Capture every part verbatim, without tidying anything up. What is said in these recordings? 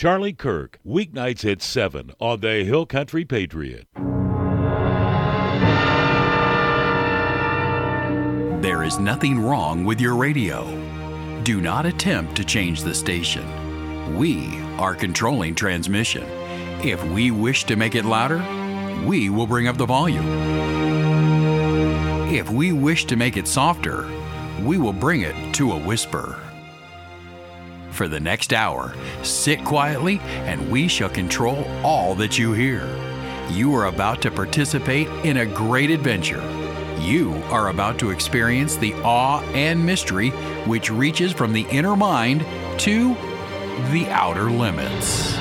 Charlie Kirk, weeknights at seven on the Hill Country Patriot. There is nothing wrong with your radio. Do not attempt to change the station. We are controlling transmission. If we wish to make it louder, we will bring up the volume. If we wish to make it softer, we will bring it to a whisper. For the next hour, sit quietly and we shall control all that you hear. You are about to participate in a great adventure. You are about to experience the awe and mystery which reaches from the inner mind to the outer limits.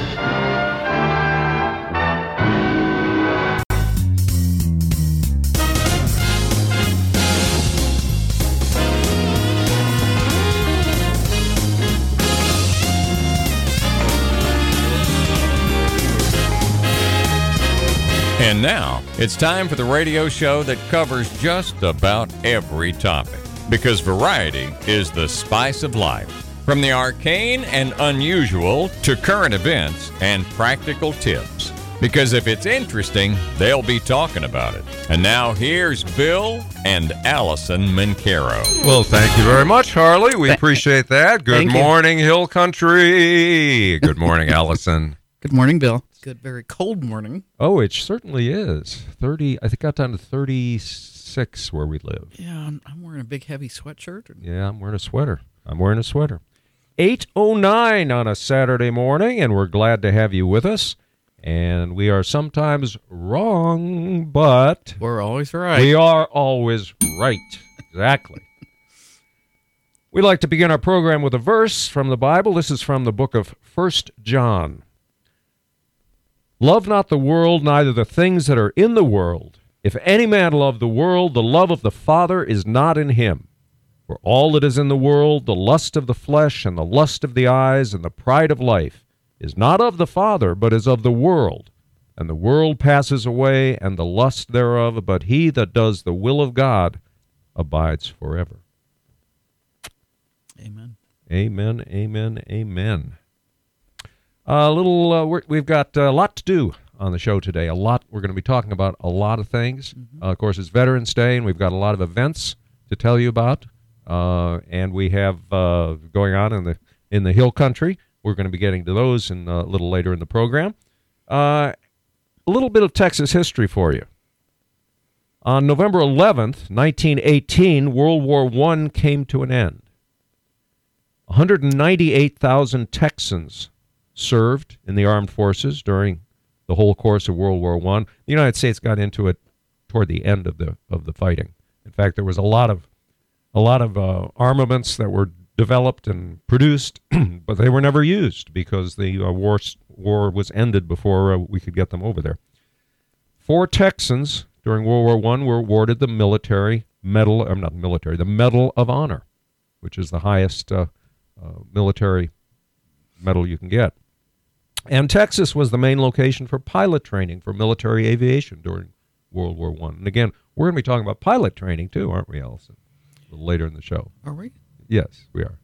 And now, it's time for the radio show that covers just about every topic. Because variety is the spice of life. From the arcane and unusual to current events and practical tips. Because if it's interesting, they'll be talking about it. And now here's Bill and Allison Mincaro. Well, thank you very much, Harley. We appreciate that. Good Thank you. morning, Hill Country. Good morning, Allison. Good morning, Bill. It's a good, very cold morning. Oh, it certainly is. thirty, I think got down to thirty-six where we live. Yeah, I'm, I'm wearing a big, heavy sweatshirt. And Yeah, I'm wearing a sweater. I'm wearing a sweater. eight oh nine on a Saturday morning, and we're glad to have you with us. And we are sometimes wrong, but we're always right. we are always right. Exactly. We like to begin our program with a verse from the Bible. This is from the book of First John. Love not the world, neither the things that are in the world. If any man love the world, the love of the Father is not in him. For all that is in the world, the lust of the flesh and the lust of the eyes and the pride of life, is not of the Father, but is of the world. And the world passes away, and the lust thereof, but he that does the will of God abides forever. Amen. Amen, amen, amen. A little, uh, we're, we've got a lot to do on the show today. A lot. We're going to be talking about a lot of things. Mm-hmm. Uh, of course, it's Veterans Day, and we've got a lot of events to tell you about. Uh, and we have uh, going on in the in the Hill Country. We're going to be getting to those in, uh, a little later in the program. Uh, a little bit of Texas history for you. On November eleventh, nineteen eighteen, World War One came to an end. one hundred ninety-eight thousand Texans served in the armed forces during the whole course of World War One. The United States got into it toward the end of the of the fighting. In fact, there was a lot of a lot of uh, armaments that were developed and produced, but they were never used because the uh, war war was ended before uh, we could get them over there. Four Texans during World War One were awarded the military medal, or not military, the Medal of Honor, which is the highest uh, uh, military medal you can get. And Texas was the main location for pilot training for military aviation during World War One. And again, we're going to be talking about pilot training too, aren't we, Allison? A little later in the show. Are we? Yes, we are.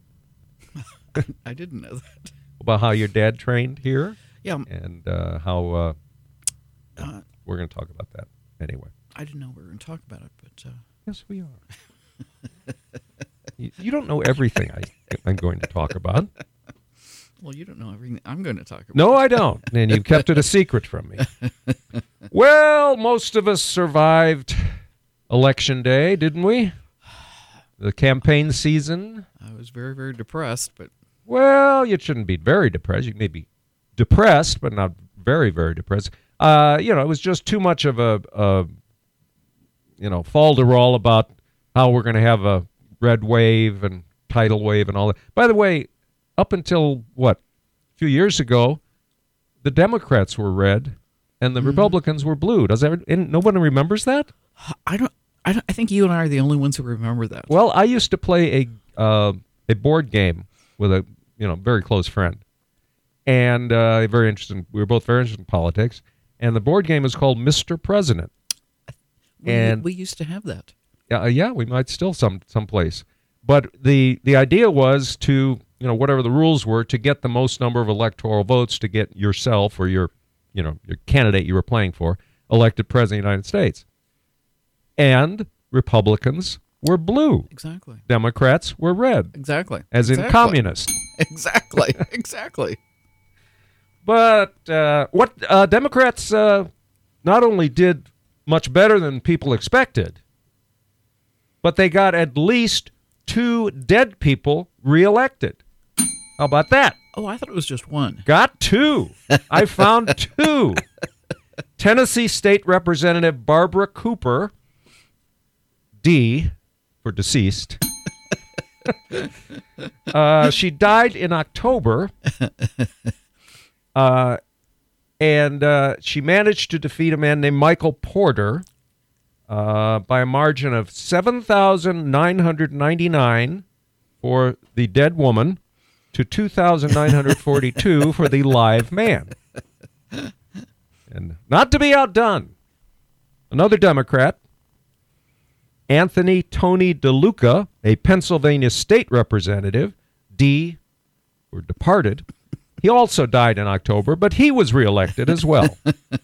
I didn't know that. About how your dad trained here. Yeah. And uh, how uh, Uh, we're going to talk about that anyway. I didn't know we were going to talk about it, but... Uh, Yes, we are. you, you don't know everything I, I'm going to talk about. well, you don't know everything I'm going to talk about. No, I don't. And you've kept it a secret from me. Well, most of us survived Election Day, didn't we? The campaign season. I was very, very depressed, but... Well, you shouldn't be very depressed. You may be depressed, but not very, very depressed. Uh, you know, it was just too much of a, a you know, falderall about how we're going to have a red wave and tidal wave and all that. By the way, up until, what, a few years ago, the Democrats were red and the mm. Republicans were blue. Does ever, and nobody remembers that? I don't, I don't. I think you and I are the only ones who remember that. Well, I used to play a uh, a board game with a you know very close friend, and uh, very interested. In, we were both very interested in politics, and the board game is called Mister President. We, and we used to have that. Uh, yeah, we might still some someplace, but the the idea was to you know, whatever the rules were to get the most number of electoral votes to get yourself or your, you know, your candidate you were playing for elected president of the United States. And Republicans were blue. Exactly. Democrats were red. Exactly. As in exactly. communist. Exactly. Exactly. But uh, what uh, Democrats uh, not only did much better than people expected, but they got at least two dead people reelected. How about that? Oh, I thought it was just one. Got two. I found two. Tennessee State Representative Barbara Cooper, D for deceased. uh, she died in October, uh, and uh, she managed to defeat a man named Michael Porter uh, by a margin of seven thousand nine hundred ninety-nine for the dead woman to two thousand nine hundred forty-two for the live man. And not to be outdone, another Democrat, Anthony Tony DeLuca, a Pennsylvania state representative, D, or departed, he also died in October, but he was reelected as well.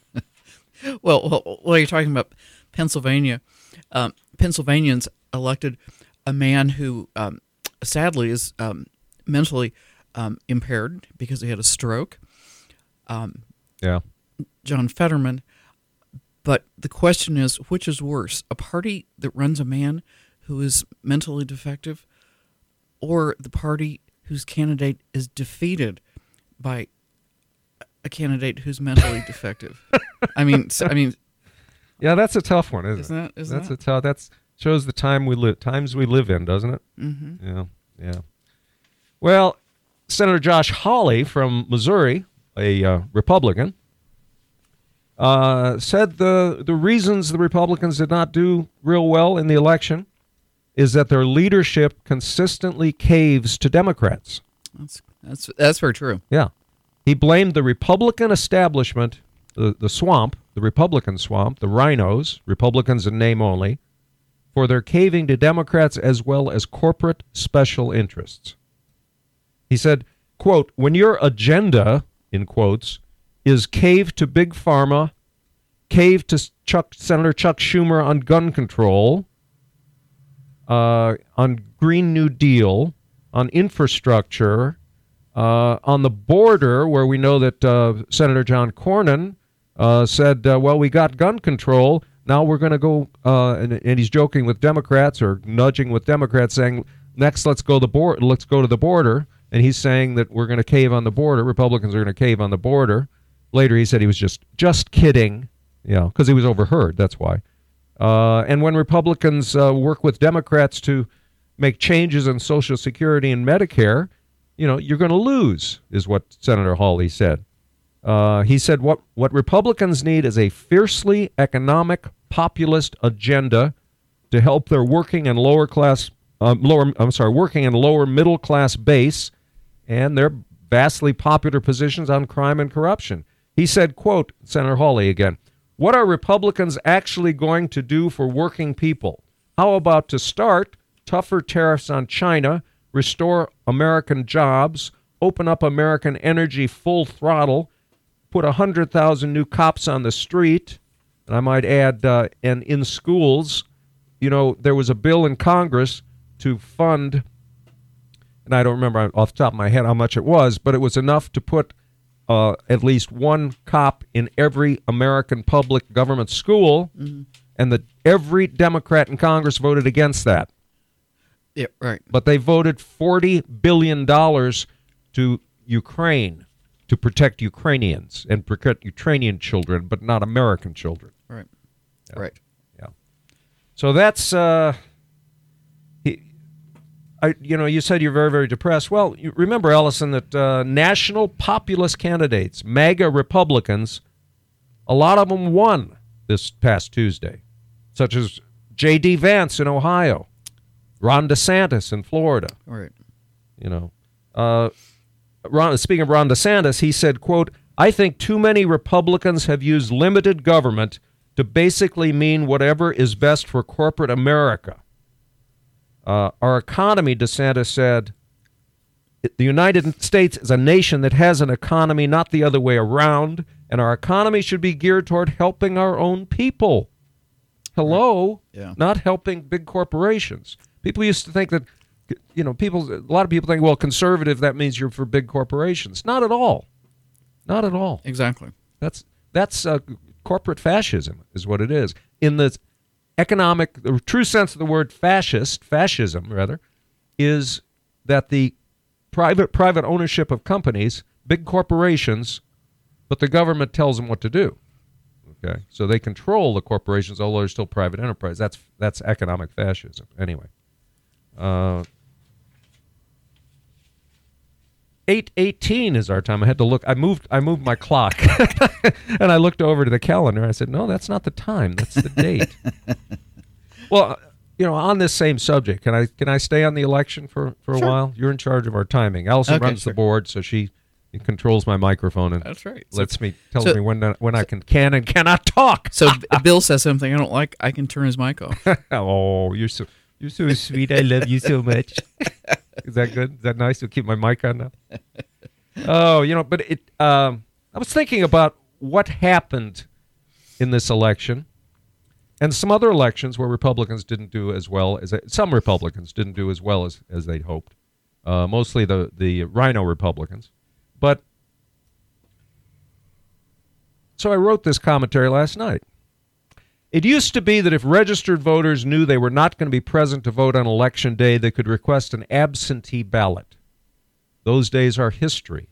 Well, while you're talking about Pennsylvania, um, Pennsylvanians elected a man who um, sadly is um, mentally um, impaired because he had a stroke. Um, yeah. John Fetterman. But the question is, which is worse, a party that runs a man who is mentally defective, or the party whose candidate is defeated by a candidate who's mentally defective? I mean, so, I mean, yeah, that's a tough one, isn't, isn't it? That, isn't that's that? a tough. That's shows the time we live, times we live in, doesn't it? Mm-hmm. Yeah, yeah. Well, Senator Josh Hawley from Missouri, a uh, Republican, uh, said the the reasons the Republicans did not do real well in the election is that their leadership consistently caves to Democrats. That's that's that's very true. Yeah. He blamed the Republican establishment, the, the swamp, the Republican swamp, the rhinos, Republicans in name only, for their caving to Democrats as well as corporate special interests. He said, quote, when your agenda, in quotes, is cave to Big Pharma, cave to Chuck, Senator Chuck Schumer on gun control, uh, on Green New Deal, on infrastructure, uh, on the border, where we know that uh, Senator John Cornyn uh, said, uh, well, we got gun control, now we're going to go, uh, and, and he's joking with Democrats or nudging with Democrats, saying, next let's go the board, let's go to the border. And he's saying that we're going to cave on the border. Republicans are going to cave on the border. Later, he said he was just just kidding, you know, because he was overheard. That's why. Uh, and when Republicans uh, work with Democrats to make changes in Social Security and Medicare, you know, you're going to lose, is what Senator Hawley said. Uh, he said what what Republicans need is a fiercely economic populist agenda to help their working and lower class, um, lower I'm sorry, working and lower middle class base, and their vastly popular positions on crime and corruption. He said, quote, Senator Hawley again, what are Republicans actually going to do for working people? How about to start tougher tariffs on China, restore American jobs, open up American energy full throttle, put one hundred thousand new cops on the street, and I might add, uh, and in schools, you know, there was a bill in Congress to fund, and I don't remember off the top of my head how much it was, but it was enough to put uh, at least one cop in every American public government school, mm-hmm. and that every Democrat in Congress voted against that. Yeah, right. But they voted forty billion dollars to Ukraine to protect Ukrainians and protect Ukrainian children, but not American children. Right. Yeah. Right. Yeah. So that's... Uh, I, you know, you said you're very, very depressed. Well, you remember, Ellison, that uh, national populist candidates, MAGA Republicans, a lot of them won this past Tuesday, such as J D. Vance in Ohio, Ron DeSantis in Florida. Right. You know, uh, Ron, speaking of Ron DeSantis, he said, quote, I think too many Republicans have used limited government to basically mean whatever is best for corporate America. Uh, our economy, DeSantis said, The United States is a nation that has an economy, not the other way around, and our economy should be geared toward helping our own people. Hello? Yeah. Not helping big corporations. People used to think that, you know, people. a lot of people think, well, conservative, that means you're for big corporations. Not at all. Not at all. Exactly. That's that's uh, corporate fascism is what it is. In the economic, the true sense of the word fascist, fascism rather, is that the private private ownership of companies, big corporations, but the government tells them what to do. Okay, so they control the corporations, although they're still private enterprise. That's that's economic fascism. Anyway, uh, eight eighteen is our time. I had to look. I moved. I moved my clock, and I looked over to the calendar. I said, "No, that's not the time. That's the date." Well, you know, on this same subject, can I can I stay on the election for, for a Sure. while? You're in charge of our timing. Allison Okay, runs sure. the board, so she controls my microphone and That's right. So- lets me tells so- me when I- when I can can and cannot talk. So if Bill says something I don't like, I can turn his mic off. Oh, you're so you're so sweet. I love you so much. Is that good? Is that nice? To keep my mic on now. Oh, you know, but it. Um, I was thinking about what happened in this election, and some other elections where Republicans didn't do as well as some Republicans didn't do as well as as they'd hoped. Uh, mostly the the Rhino Republicans, but. So I wrote this commentary last night. It used to be that if registered voters knew they were not going to be present to vote on Election Day, they could request an absentee ballot. Those days are history.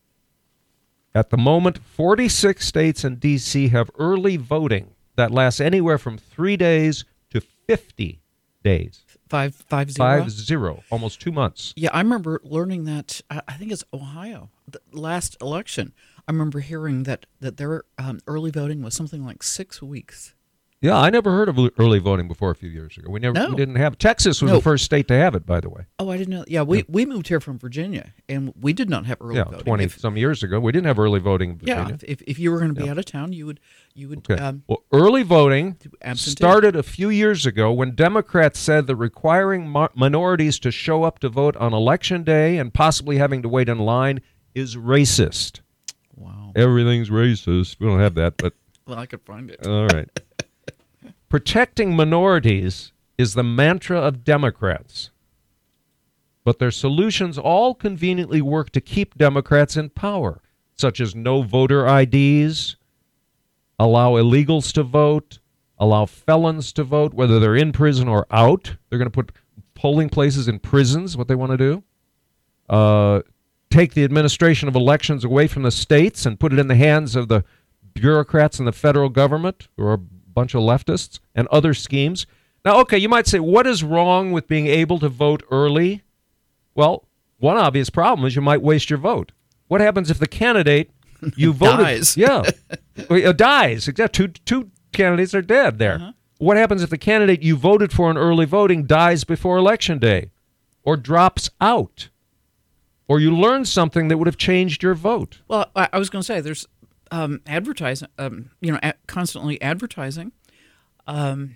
At the moment, forty-six states and D C have early voting that lasts anywhere from three days to fifty days. Five five zero. Five zero, almost two months. Yeah, I remember learning that. I I think it's Ohio. The last election, I remember hearing that that their um, early voting was something like six weeks. Yeah, I never heard of early voting before a few years ago. We never, No. we didn't have. Texas was No. the first state to have it, by the way. Oh, I didn't know. Yeah, we, we moved here from Virginia, and we did not have early Yeah, voting. twenty If- some years ago, we didn't have early voting in yeah, Virginia. if, if you were going to be Yeah. out of town, you would you would Okay. um, Well, early voting do absentee. started a few years ago when Democrats said that requiring mo- minorities to show up to vote on Election Day and possibly having to wait in line is racist. Wow. Everything's racist. We don't have that, but Well, I could find it. all right. Protecting minorities is the mantra of Democrats. But their solutions all conveniently work to keep Democrats in power, such as no voter I Ds, allow illegals to vote, allow felons to vote, whether they're in prison or out. They're going to put polling places in prisons, what they want to do. Uh, take the administration of elections away from the states and put it in the hands of the bureaucrats in the federal government, who are a bunch of leftists, and other schemes. Now, okay, you might say, what is wrong with being able to vote early? Well, one obvious problem is you might waste your vote. What happens if the candidate you voted Dies. Yeah, uh, dies? Except two two candidates are dead there. Uh-huh. What happens if the candidate you voted for in early voting dies before Election Day, or drops out, or you learn something that would have changed your vote? Well, I, I was going to say there's um, advertising, um, you know, a- constantly advertising, um,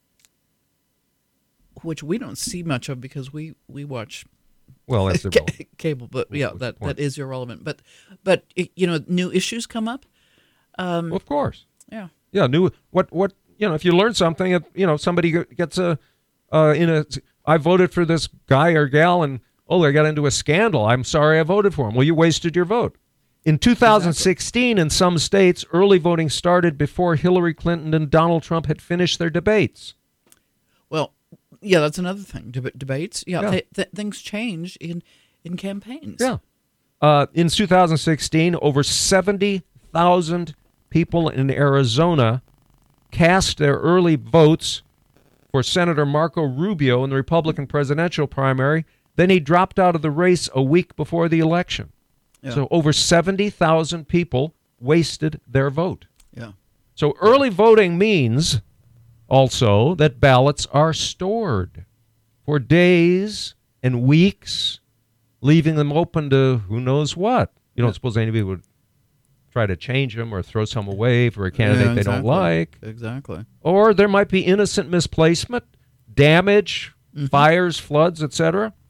which we don't see much of because we, we watch Well, that's ca- irrelevant. cable. But yeah, What's the that, point? that is irrelevant. But but it, you know, new issues come up. Um, Well, of course. yeah. Yeah, new what what you know, if you learn something, if, you know, somebody g- gets a uh, in a I voted for this guy or gal and oh, they got into a scandal. I'm sorry I voted for him. Well, you wasted your vote. In two thousand sixteen, in some states, early voting started before Hillary Clinton and Donald Trump had finished their debates. Well, yeah, that's another thing. Deb- debates. Yeah, Yeah. th- th- things change in in campaigns. Yeah. Uh, in two thousand sixteen, over seventy thousand people in Arizona cast their early votes for Senator Marco Rubio in the Republican presidential primary. Then he dropped out of the race a week before the election. Yeah. So over seventy thousand people wasted their vote. Yeah. So early voting means also that ballots are stored for days and weeks, leaving them open to who knows what. You don't suppose anybody would try to change them or throw some away for a candidate Yeah, they don't exactly. like. Exactly. Or there might be innocent misplacement, damage, Mm-hmm. fires, floods, et cetera.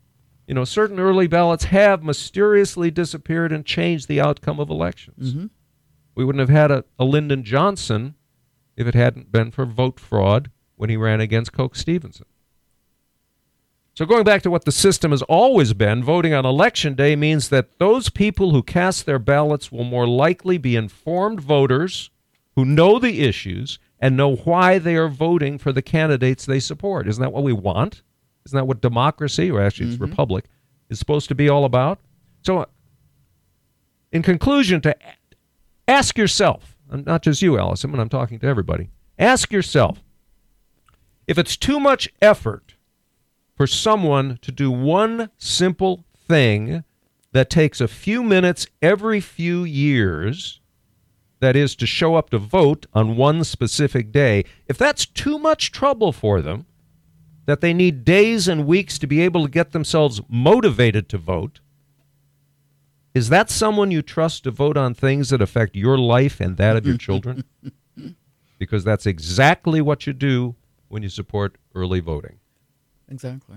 You know, certain early ballots have mysteriously disappeared and changed the outcome of elections. Mm-hmm. We wouldn't have had a, a Lyndon Johnson if it hadn't been for vote fraud when he ran against Coke Stevenson. So going back to what the system has always been, voting on Election Day means that those people who cast their ballots will more likely be informed voters who know the issues and know why they are voting for the candidates they support. Isn't that what we want? Isn't that what democracy, or actually it's Mm-hmm. republic, is supposed to be all about? So in conclusion, to ask yourself, and not just you, Allison, but I'm talking to everybody, ask yourself, if it's too much effort for someone to do one simple thing that takes a few minutes every few years, that is to show up to vote on one specific day, if that's too much trouble for them, that they need days and weeks to be able to get themselves motivated to vote, is that someone you trust to vote on things that affect your life and that of your children? Because that's exactly what you do when you support early voting. Exactly.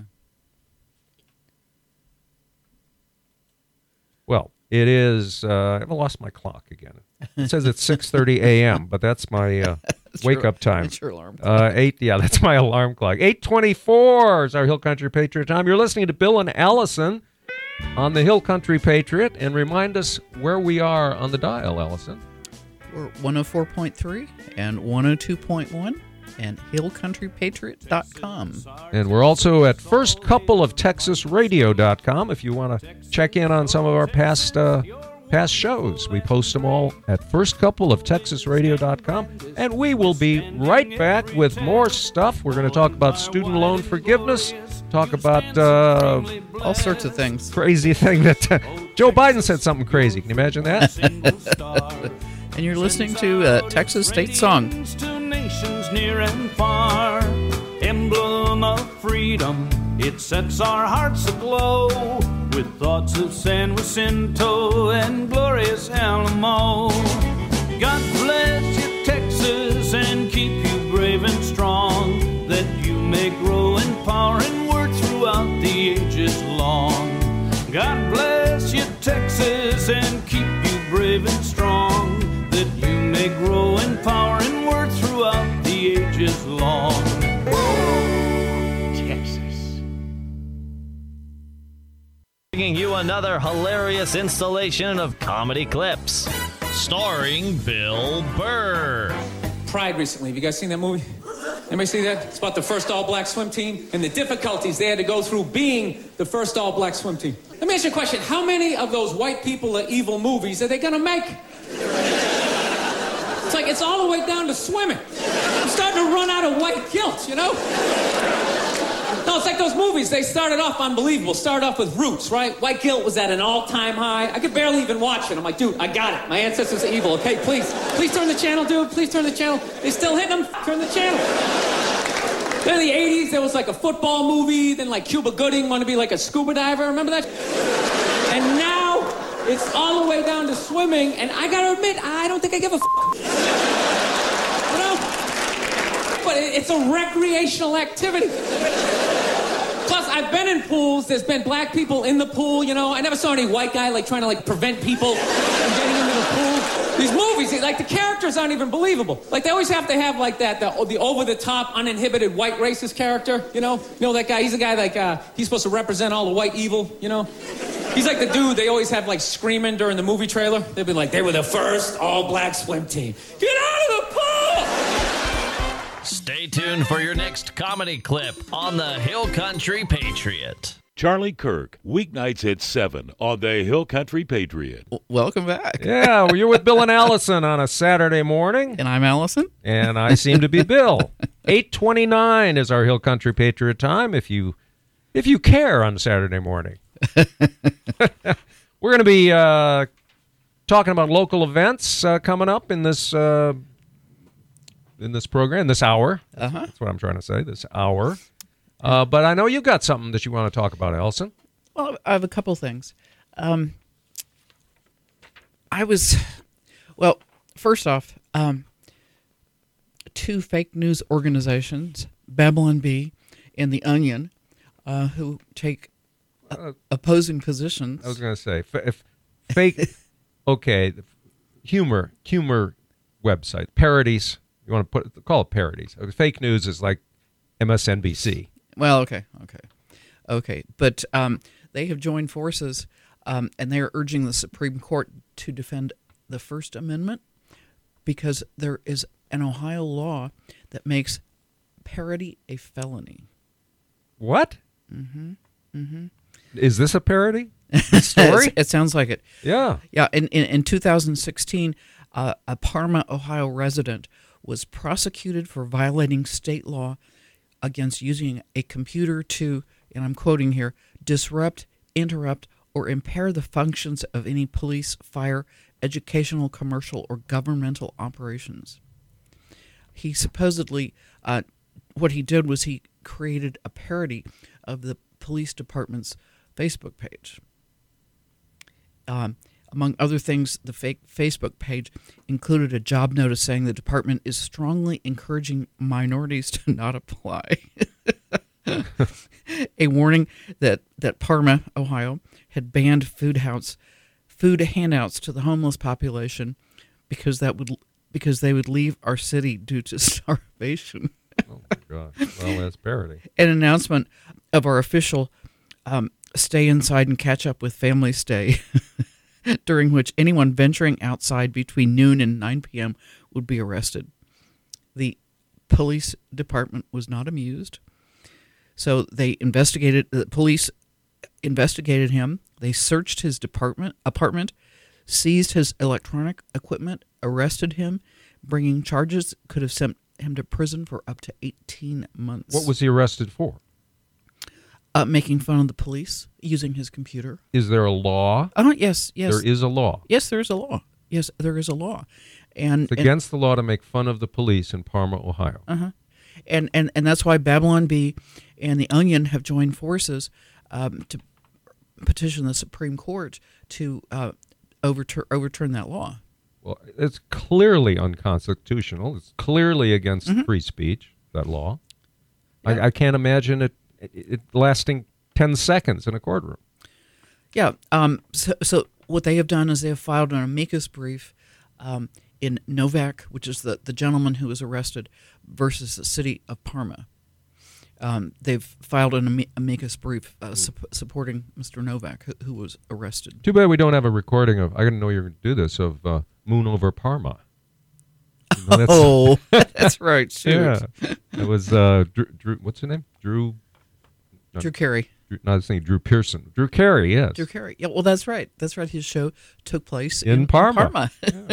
Well, it is, uh, I've lost my clock again. It says it's six thirty a.m., but that's my uh, wake-up time. It's your alarm clock. Uh, eight, yeah, that's my alarm clock. eight twenty-four is our Hill Country Patriot time. You're listening to Bill and Allison on the Hill Country Patriot, and remind us where we are on the dial, Allison. We're one oh four point three and one oh two point one and hill country patriot dot com. And we're also at first couple of texas radio dot com if you want to check in on some of our past uh, past shows. We post them all at first couple of texas radio dot com. And we will be right back with more stuff. We're going to talk about student loan forgiveness, talk about uh, All sorts of things. crazy thing that uh, Joe Biden said something crazy. Can you imagine that? And you're listening to uh, Texas State Song. To nations near and far, emblem of freedom, it sets our hearts aglow with thoughts of San Jacinto and glorious Alamo. God bless you, Texas, and keep you brave and strong, that you may grow in power and work throughout the ages long. God bless you, Texas, and keep you brave and strong, that you may grow in power and work throughout the ages long. Texas. Bringing you another hilarious installation of comedy clips, starring Bill Burr. Pride recently. Have you guys seen that movie? Anybody see that? It's about the first all-black swim team and the difficulties they had to go through being the first all-black swim team. Let me ask you a question. How many of those white people are evil movies are they gonna make? It's like it's all the way down to swimming. I'm starting to run out of white guilt, you know? No, it's like those movies. They started off unbelievable. Started off with Roots, right? White guilt was at an all-time high. I could barely even watch it. I'm like, dude, I got it. My ancestors are evil, okay? Please, please turn the channel, dude. Please turn the channel. They still hitting them? Turn the channel. Then in the eighties, there was like a football movie. Then like Cuba Gooding wanted to be like a scuba diver. Remember that? And now it's all the way down to swimming. And I gotta admit, I don't think I give a f***. You know? But it, it's a recreational activity. Plus, I've been in pools. There's been black people in the pool, you know. I never saw any white guy, like, trying to, like, prevent people from getting into the pool. These movies, like, the characters aren't even believable. Like, they always have to have, like, that, the, the over-the-top, uninhibited white racist character, you know? You know that guy? He's a guy, like, uh, he's supposed to represent all the white evil, you know? He's like the dude they always have, like, screaming during the movie trailer. They'd be like, they were the first all-black swim team. Get out of the pool! Stay tuned for your next comedy clip on the Hill Country Patriot. Charlie Kirk, weeknights at seven on the Hill Country Patriot. W- Welcome back. Yeah, well, you're with Bill and Allison on a Saturday morning, And I'm Allison. and I seem to be Bill. eight twenty-nine is our Hill Country Patriot time, if you if you care on Saturday morning. We're going to be uh, talking about local events uh, coming up in this uh, in this program, this hour. Uh-huh. That's what I'm trying to say, this hour. Uh, but I know you've got something that you want to talk about, Allison. Well, I have a couple things. Um, I was, well, first off, um, two fake news organizations, Babylon Bee and The Onion, uh, who take uh, opposing positions. I was going to say, f- if fake, okay, humor, humor website, parodies, you want to put call it parodies. Fake news is like M S N B C. Well, okay, okay, okay. But um, they have joined forces, um, and they are urging the Supreme Court to defend the First Amendment because there is an Ohio law that makes parody a felony. What? Mm-hmm. Mm-hmm. Is this a parody story? It sounds like it. Yeah. Yeah. In in, in two thousand sixteen, uh, a Parma, Ohio resident was prosecuted for violating state law against using a computer to, and I'm quoting here, disrupt, interrupt, or impair the functions of any police, fire, educational, commercial, or governmental operations. He supposedly, uh, what he did was he created a parody of the police department's Facebook page. Um, among other things, the fake Facebook page included a job notice saying the department is strongly encouraging minorities to not apply. A warning that, that Parma, Ohio, had banned food house, food handouts to the homeless population because that would because they would leave our city due to starvation. Oh my gosh! Well, that's parody. An announcement of our official um, stay inside and catch up with family stay, during which anyone venturing outside between noon and nine p.m. would be arrested. The police department was not amused, so they investigated. The police investigated him. They searched his department apartment, seized his electronic equipment, arrested him, bringing charges could have sent him to prison for up to eighteen months. What was he arrested for? Uh, making fun of the police, using his computer. Is there a law? Oh, yes, yes. There is a law. Yes, there is a law. Yes, there is a law. And it's against and, the law to make fun of the police in Parma, Ohio. Uh-huh. And, and, and that's why Babylon Bee and The Onion have joined forces um, to petition the Supreme Court to uh, overturn overturn that law. Well, it's clearly unconstitutional. It's clearly against mm-hmm. free speech, that law. Yeah. I, I can't imagine it, it, it lasting ten seconds in a courtroom. Yeah. Um, so, so what they have done is they have filed an amicus brief um, in Novak, which is the, the gentleman who was arrested, versus the city of Parma. Um, they've filed an amicus brief uh, su- supporting Mister Novak, who, who was arrested. Too bad we don't have a recording of, I didn't know you were going to do this, of uh, Moon Over Parma. You know, that's, oh, that's right. Shoot. Yeah. It was, uh, Drew, Drew, what's her name? Drew? No, Drew Carey. Drew, no, I was thinking Drew Pearson. Drew Carey, yes. Drew Carey. Yeah, well, that's right. That's right. His show took place in, in Parma. In Parma. Yeah.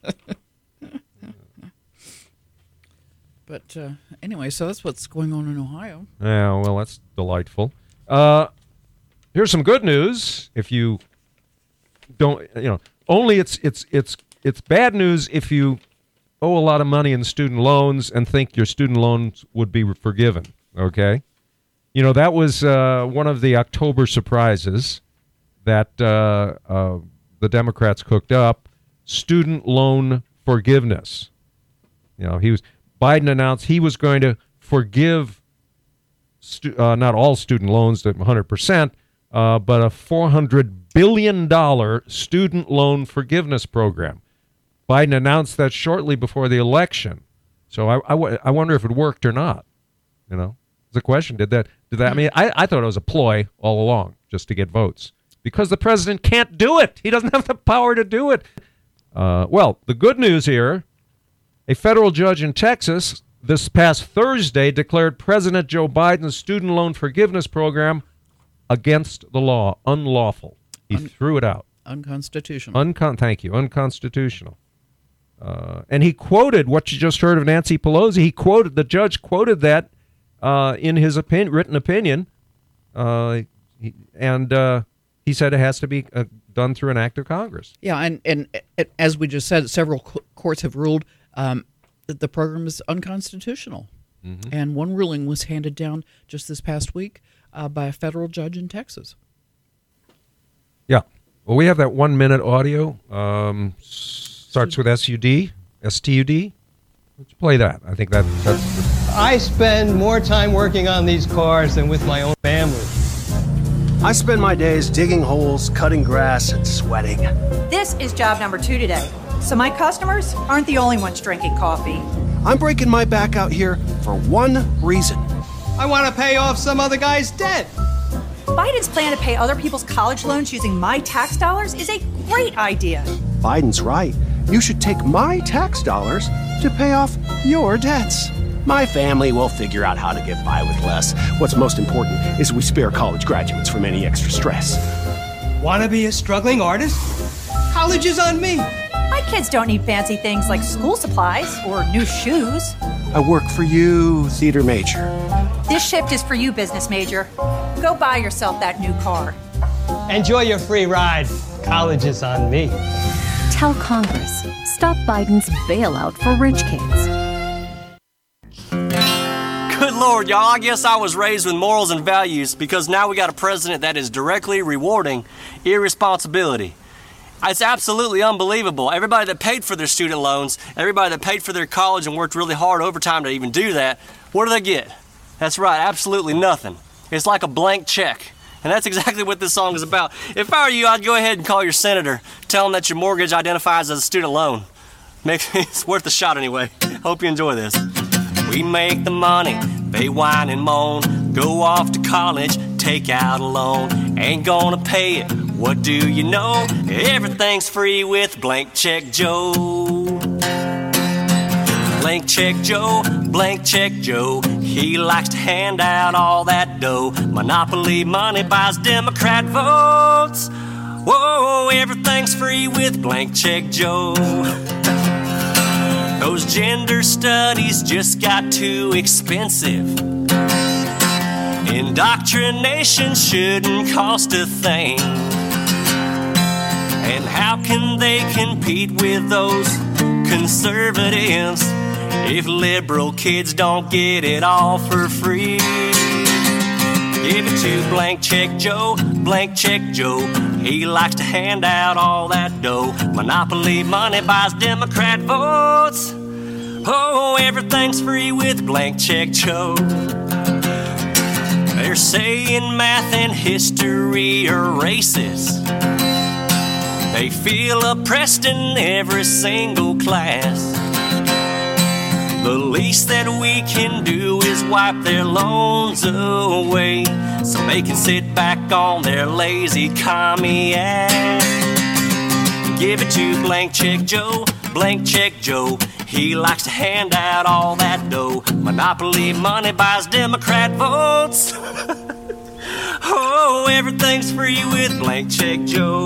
But uh, anyway, so that's what's going on in Ohio. Yeah, well, that's delightful. Uh, here's some good news. If you don't, you know, only it's it's it's it's bad news if you owe a lot of money in student loans and think your student loans would be forgiven. Okay, you know that was uh, one of the October surprises that uh, uh, the Democrats cooked up: student loan forgiveness. You know, he was. Biden announced he was going to forgive stu- uh, not all student loans at one hundred percent, uh, but a four hundred billion dollars student loan forgiveness program. Biden announced that shortly before the election. So I, I, w- I wonder if it worked or not. You know, it's a question. Did that? Did that? I mean, I, I thought it was a ploy all along, just to get votes, because the president can't do it. He doesn't have the power to do it. Uh, well, the good news here. A federal judge in Texas this past Thursday declared President Joe Biden's student loan forgiveness program against the law, unlawful. He Un- threw it out. Unconstitutional. Uncon- thank you, unconstitutional. Uh, and he quoted what you just heard of Nancy Pelosi. He quoted, the judge quoted that uh, in his opinion, written opinion, uh, he, and uh, he said it has to be uh, done through an act of Congress. Yeah, and, and, and as we just said, several co- courts have ruled Um, that the program is unconstitutional. Mm-hmm. And one ruling was handed down just this past week uh, by a federal judge in Texas. Yeah. Well, we have that one-minute audio. Um, starts with S U D, S T U D. Let's play that. I think that, that's... The- I spend more time working on these cars than with my own family. I spend my days digging holes, cutting grass, and sweating. This is job number two today. So my customers aren't the only ones drinking coffee. I'm breaking my back out here for one reason. I want to pay off some other guy's debt. Biden's plan to pay other people's college loans using my tax dollars is a great idea. Biden's right. You should take my tax dollars to pay off your debts. My family will figure out how to get by with less. What's most important is we spare college graduates from any extra stress. Want to be a struggling artist? College is on me. My kids don't need fancy things like school supplies or new shoes. I work for you, theater major. This shift is for you, business major. Go buy yourself that new car. Enjoy your free ride. College is on me. Tell Congress, stop Biden's bailout for rich kids. Good Lord, y'all, I guess I was raised with morals and values because now we got a president that is directly rewarding irresponsibility. It's absolutely unbelievable. Everybody that paid for their student loans, everybody that paid for their college and worked really hard overtime to even do that, what do they get? That's right, absolutely nothing. It's like a blank check. And that's exactly what this song is about. If I were you, I'd go ahead and call your senator, tell him that your mortgage identifies as a student loan. Makes it's worth a shot anyway. Hope you enjoy this. We make the money, they whine and moan, go off to college, take out a loan, ain't gonna pay it, what do you know? Everything's free with Blank Check Joe. Blank Check Joe, Blank Check Joe, he likes to hand out all that dough. Monopoly money buys Democrat votes. Whoa, everything's free with Blank Check Joe. Those gender studies just got too expensive. Indoctrination shouldn't cost a thing. And how can they compete with those conservatives if liberal kids don't get it all for free? Give it to Blank Check Joe, Blank Check Joe. He likes to hand out all that dough. Monopoly money buys Democrat votes. Oh, everything's free with Blank Check Joe. They're saying math and history are racist. They feel oppressed in every single class. The least that we can do is wipe their loans away so they can sit back on their lazy commie ass. Give it to Blank Check Joe, Blank Check Joe. He likes to hand out all that dough. Monopoly money buys Democrat votes. Oh, everything's free with Blank Check Joe.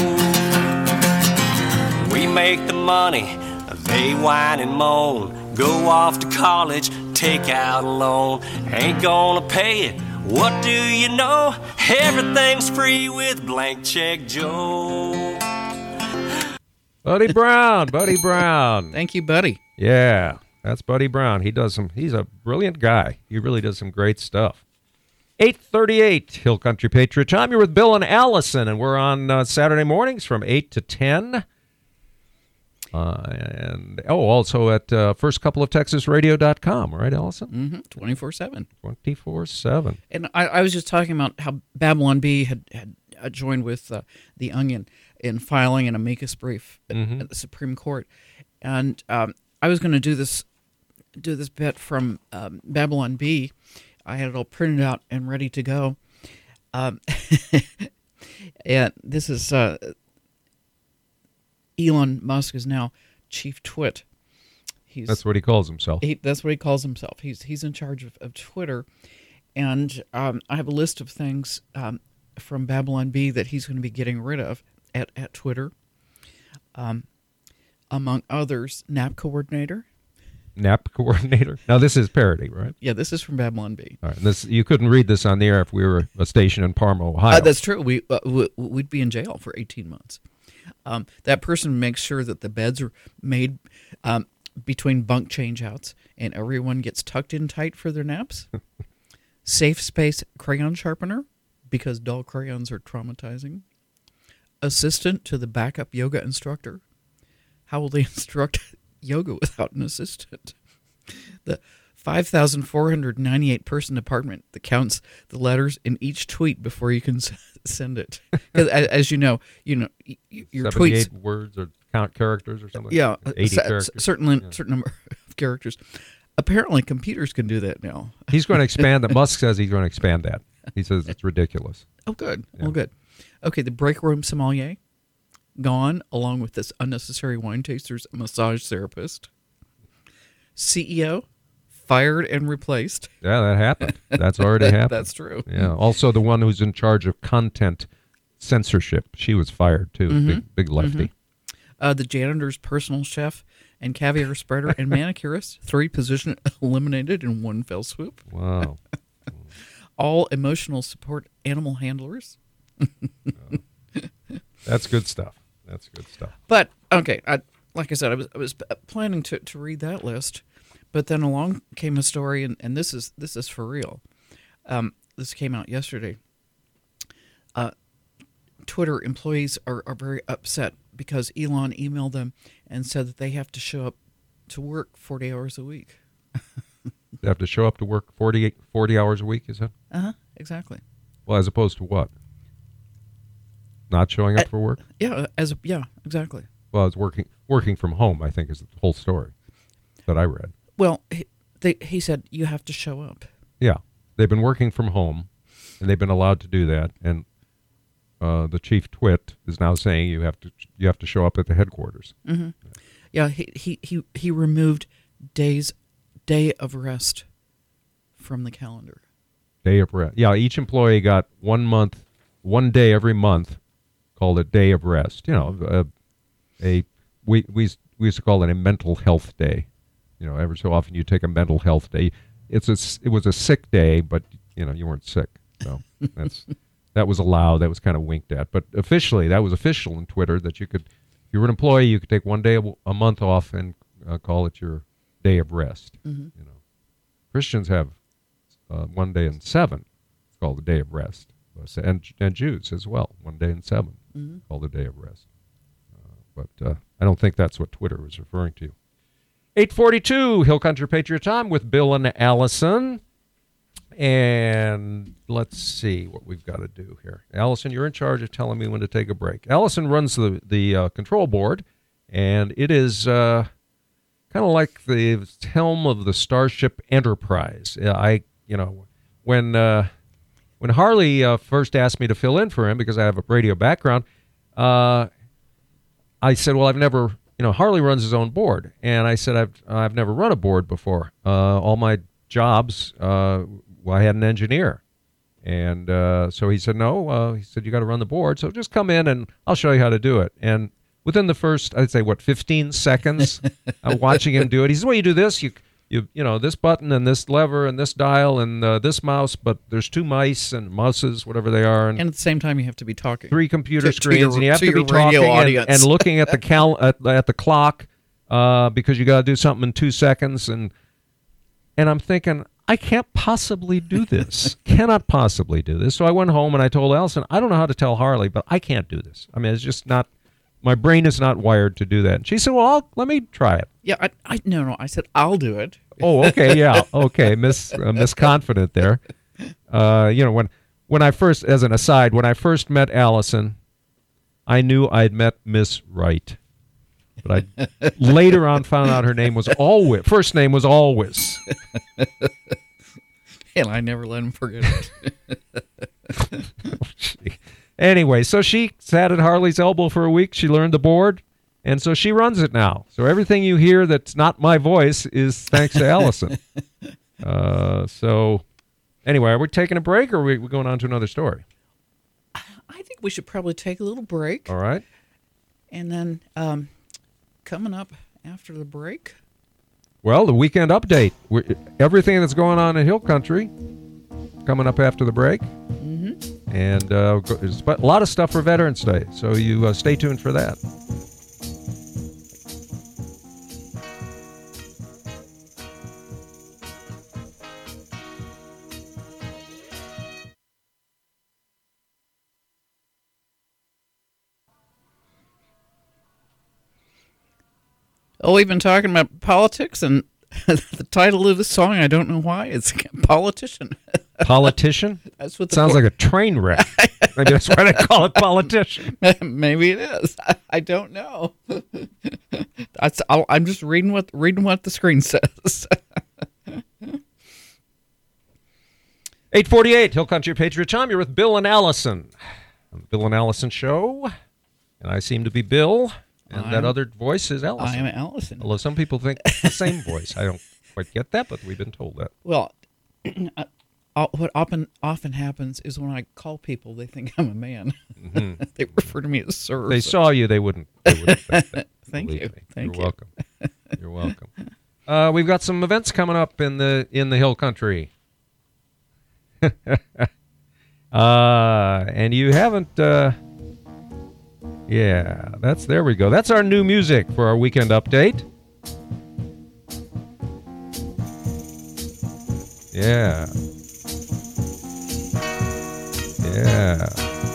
We make the money, they whine and moan. Go off to college, take out a loan. Ain't gonna pay it, what do you know? Everything's free with Blank Check Joe. Buddy Brown, Buddy Brown. Thank you, Buddy. Yeah, that's Buddy Brown. He does some. He's a brilliant guy. He really does some great stuff. eight thirty-eight, Hill Country Patriot Time. You're with Bill and Allison, and we're on uh, Saturday mornings from eight to ten. Uh, and, oh, also at uh, first couple of texas radio dot com, right, Allison? Mm-hmm, twenty-four seven. twenty-four seven. And I, I was just talking about how Babylon Bee had, had uh, joined with uh, The Onion in filing an amicus brief at, mm-hmm. at the Supreme Court. And um, I was going to do this do this bit from um, Babylon Bee. I had it all printed out and ready to go. Um, and this is... Uh, Elon Musk is now chief twit. He's, that's what he calls himself. He, that's what he calls himself. He's he's in charge of, of Twitter. And um, I have a list of things um, from Babylon Bee that he's going to be getting rid of at, at Twitter. Um, among others, Nap Coordinator. Nap Coordinator? Now, this is parody, right? Yeah, this is from Babylon Bee. All right. This, you couldn't read this on the air if we were a station in Parma, Ohio. Uh, that's true. We, uh, we'd be in jail for eighteen months. Um, that person makes sure that the beds are made um, between bunk changeouts and everyone gets tucked in tight for their naps. Safe space crayon sharpener because dull crayons are traumatizing. Assistant to the backup yoga instructor. How will they instruct yoga without an assistant? The five thousand four hundred ninety-eight person department that counts the letters in each tweet before you can s- send it. Because as you know, you know y- y- your seventy-eight tweets words or count characters or something. Yeah, eighty a, characters. A certain yeah. certain number of characters. Apparently, computers can do that now. He's going to expand that. Musk says he's going to expand that. He says it's ridiculous. Oh, good. Yeah. Oh, good. Okay, the break room sommelier gone, along with this unnecessary wine taster's massage therapist. C E O fired and replaced. Yeah, that happened. That's already happened. That's true. Yeah. Also, the one who's in charge of content censorship, she was fired too. Mm-hmm. Big, big lefty. Mm-hmm. Uh, the janitor's personal chef and caviar spreader and manicurist, three position eliminated in one fell swoop. Wow. All emotional support animal handlers. oh. That's good stuff. That's good stuff. But okay, I, like I said, I was I was planning to, to read that list, but then along came a story, and, and this is this is for real. Um, this came out yesterday. Uh, Twitter employees are, are very upset because Elon emailed them and said that they have to show up to work forty hours a week. They have to show up to work forty, forty hours a week, is that? Uh-huh, exactly. Well, as opposed to what? Not showing up Uh, for work? Yeah, as a, yeah, exactly. Well, it's working working from home, I think, is the whole story that I read. Well, he, they, he said you have to show up. Yeah. They've been working from home, and they've been allowed to do that, and uh, the chief twit is now saying you have to you have to show up at the headquarters. Mm-hmm. Yeah, he, he, he, he removed days day of rest from the calendar. Day of rest. Yeah, each employee got one month, one day every month, called a day of rest. You know, a, a we we we used to call it a mental health day. You know, every so often you take a mental health day. It's a it was a sick day, but you know you weren't sick, so that's that was allowed. That was kind of winked at, but officially that was official in Twitter that you could, if you were an employee, you could take one day a, a month off and uh, call it your day of rest. Mm-hmm. You know, Christians have uh, one day in seven. It's called the day of rest, and and Jews as well, one day in seven, mm-hmm. called the day of rest. Uh, but uh, I don't think that's what Twitter was referring to. eight forty-two, Hill Country Patriot Time with Bill and Allison. And let's see what we've got to do here. Allison, you're in charge of telling me when to take a break. Allison runs the, the uh, control board, and it is uh, kind of like the helm of the Starship Enterprise. Uh, I, you know, when uh, when Harley uh, first asked me to fill in for him because I have a radio background, uh, I said, well, I've never... You know, Harley runs his own board, and I said I've I've never run a board before. Uh, all my jobs, uh, well, I had an engineer, and uh, so he said no. Uh, he said you got to run the board, so just come in and I'll show you how to do it. And within the first, I'd say what, fifteen seconds, I'm watching him do it. He says, well, you do this, you you you know this button and this lever and this dial and uh, this mouse, but there's two mice and mouses, whatever they are, and, and at the same time you have to be talking. Three computer to, screens, to your, and you have to, to be radio talking audience. and, and looking at the cal at, at the clock uh, because you got to do something in two seconds, and and I'm thinking I can't possibly do this, cannot possibly do this. So I went home and I told Allison, I don't know how to tell Harley, but I can't do this. I mean, it's just not. My brain is not wired to do that. And she said, well, I'll, let me try it. Yeah, I, I no, no. I said, I'll do it. Oh, okay, yeah, okay, Miss uh, Miss Confident there. Uh, you know, when when I first, as an aside, when I first met Allison, I knew I'd met Miss Right. But I later on found out her name was Always. First name was Always. And I never let him forget it. Anyway, so she sat at Harley's elbow for a week. She learned the board, and so she runs it now. So everything you hear that's not my voice is thanks to Allison. uh, so anyway, are we taking a break, or are we going on to another story? I think we should probably take a little break. All right. And then um, coming up after the break. Well, the weekend update. We're, everything that's going on in Hill Country coming up after the break. Mm-hmm. And uh, there's a lot of stuff for Veterans Day, so you uh, stay tuned for that. Oh, we've been talking about politics, and The title of the song, I don't know why, it's Politician. Politician? That's what the sounds por- like a train wreck. Maybe that's why they call it Politician. Maybe it is. I, I don't know. That's, I'll, I'm just reading what reading what the screen says. eight forty-eight, Hill Country Patriot Time. You're with Bill and Allison. On the Bill and Allison Show. And I seem to be Bill. And I'm, that other voice is Allison. I am Allison. Although some people think it's the same voice. I don't quite get that, but we've been told that. Well, uh, what often often happens is when I call people, they think I'm a man. Mm-hmm. They refer to me as sir. They so. saw you, they wouldn't. They wouldn't think that. Thank you. Me. Thank You're you. welcome. You're welcome. Uh, we've got some events coming up in the in the Hill Country. uh, and you haven't. Uh, yeah, that's there we go. That's our new music for our weekend update. Yeah. Yeah.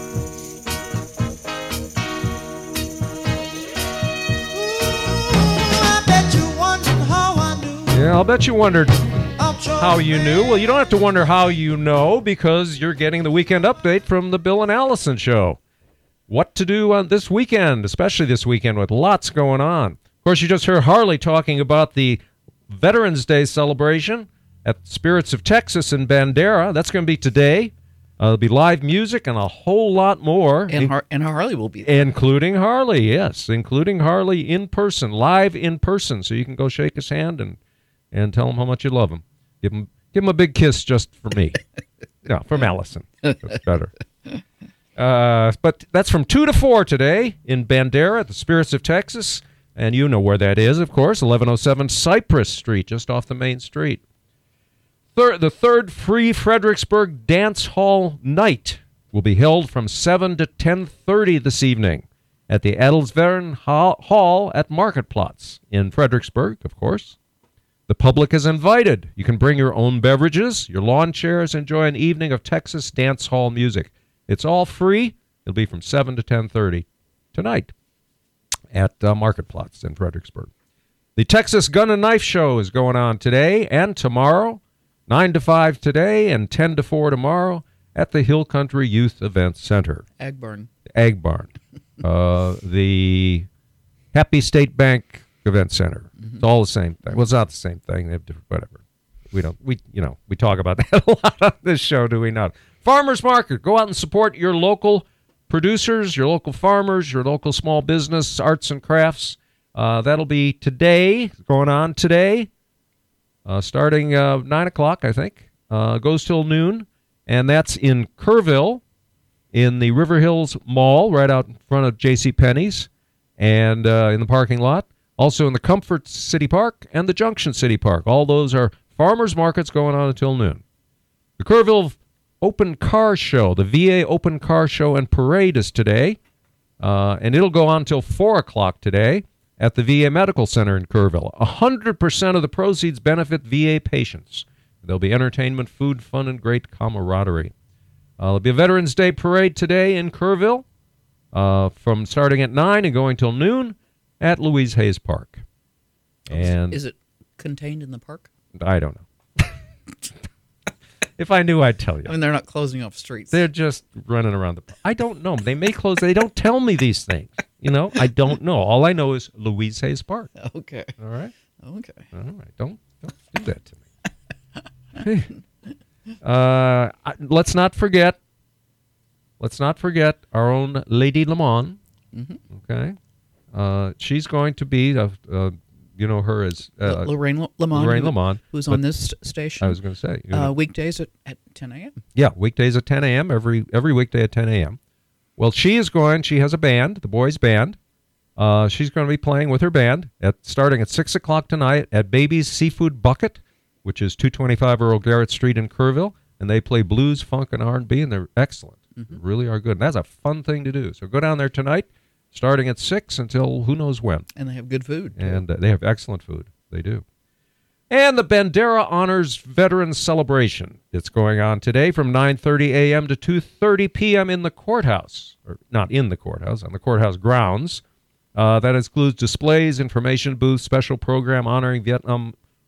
Yeah, I'll bet you wondered how you knew. Well, you don't have to wonder how you know because you're getting the weekend update from the Bill and Allison Show. What to do on this weekend, especially this weekend with lots going on. Of course, you just heard Harley talking about the Veterans Day celebration at Spirits of Texas in Bandera. That's going to be today. Uh, there'll be live music and a whole lot more. And, Har- and Harley will be there. Including Harley, yes. Including Harley in person, live in person. So you can go shake his hand and and tell him how much you love him. Give him give him a big kiss just for me. No, from Allison. That's better. Uh, but that's from two to four today in Bandera at the Spirits of Texas. And you know where that is, of course, eleven oh seven Cypress Street, just off the main street. Third, the third Free Fredericksburg Dance Hall Night will be held from seven to ten thirty this evening at the Adelsvern Hall at Marketplatz in Fredericksburg, of course. The public is invited. You can bring your own beverages, your lawn chairs, enjoy an evening of Texas dance hall music. It's all free. It'll be from seven to ten thirty tonight at uh, Marketplatz in Fredericksburg. The Texas Gun and Knife Show is going on today and tomorrow, nine to five today and ten to four tomorrow at the Hill Country Youth Event Center. Ag Barn. Ag Barn. uh, the Happy State Bank Event Center. Mm-hmm. It's all the same thing. Well, it's not the same thing. They have different, whatever. We don't, we, you know, we talk about that a lot on this show, do we not? Farmers Market. Go out and support your local producers, your local farmers, your local small business, arts and crafts. Uh, that'll be today, going on today, uh, starting uh, nine o'clock, I think. Uh, goes till noon, and that's in Kerrville, in the River Hills Mall, right out in front of JCPenney's, and uh, in the parking lot. Also in the Comfort City Park and the Junction City Park. All those are farmers markets going on until noon. The Kerrville Open Car Show, the V A Open Car Show and Parade is today, uh, and it'll go on until four o'clock today at the V A Medical Center in Kerrville. one hundred percent of the proceeds benefit V A patients. There'll be entertainment, food, fun, and great camaraderie. Uh, there'll be a Veterans Day Parade today in Kerrville uh, from starting at nine and going till noon at Louise Hayes Park. And is it contained in the park? I don't know. If I knew, I'd tell you. I mean, they're not closing off streets. They're just running around the park. I don't know. They may close. They don't tell me these things. You know, I don't know. All I know is Louise Hayes Park. Okay. All right? Okay. All right. Don't, don't do that to me. Hey. uh, let's not forget, let's not forget our own Lady Lamont. Mm-hmm. Okay? Uh, she's going to be, uh, uh, you know her as uh, Lorraine Lamont, Lorraine who, Lamont, who's on this st- station. I was going to say you uh, know. weekdays at, at ten a.m. Yeah, weekdays at ten a.m. every every weekday at ten a.m. Well, she is going. She has a band, the boys' band. Uh, she's going to be playing with her band at starting at six o'clock tonight at Baby's Seafood Bucket, which is two twenty-five Earl Garrett Street in Kerrville, and they play blues, funk, and R and B, and they're excellent. Mm-hmm. They really are good. And that's a fun thing to do. So go down there tonight, starting at six until who knows when. And they have good food. Too. And uh, they have excellent food. They do. And the Bandera Honors Veterans Celebration. It's going on today from nine thirty a.m. to two thirty p.m. in the courthouse. Or not in the courthouse, on the courthouse grounds. Uh, that includes displays, information booths, special program honoring Vietnam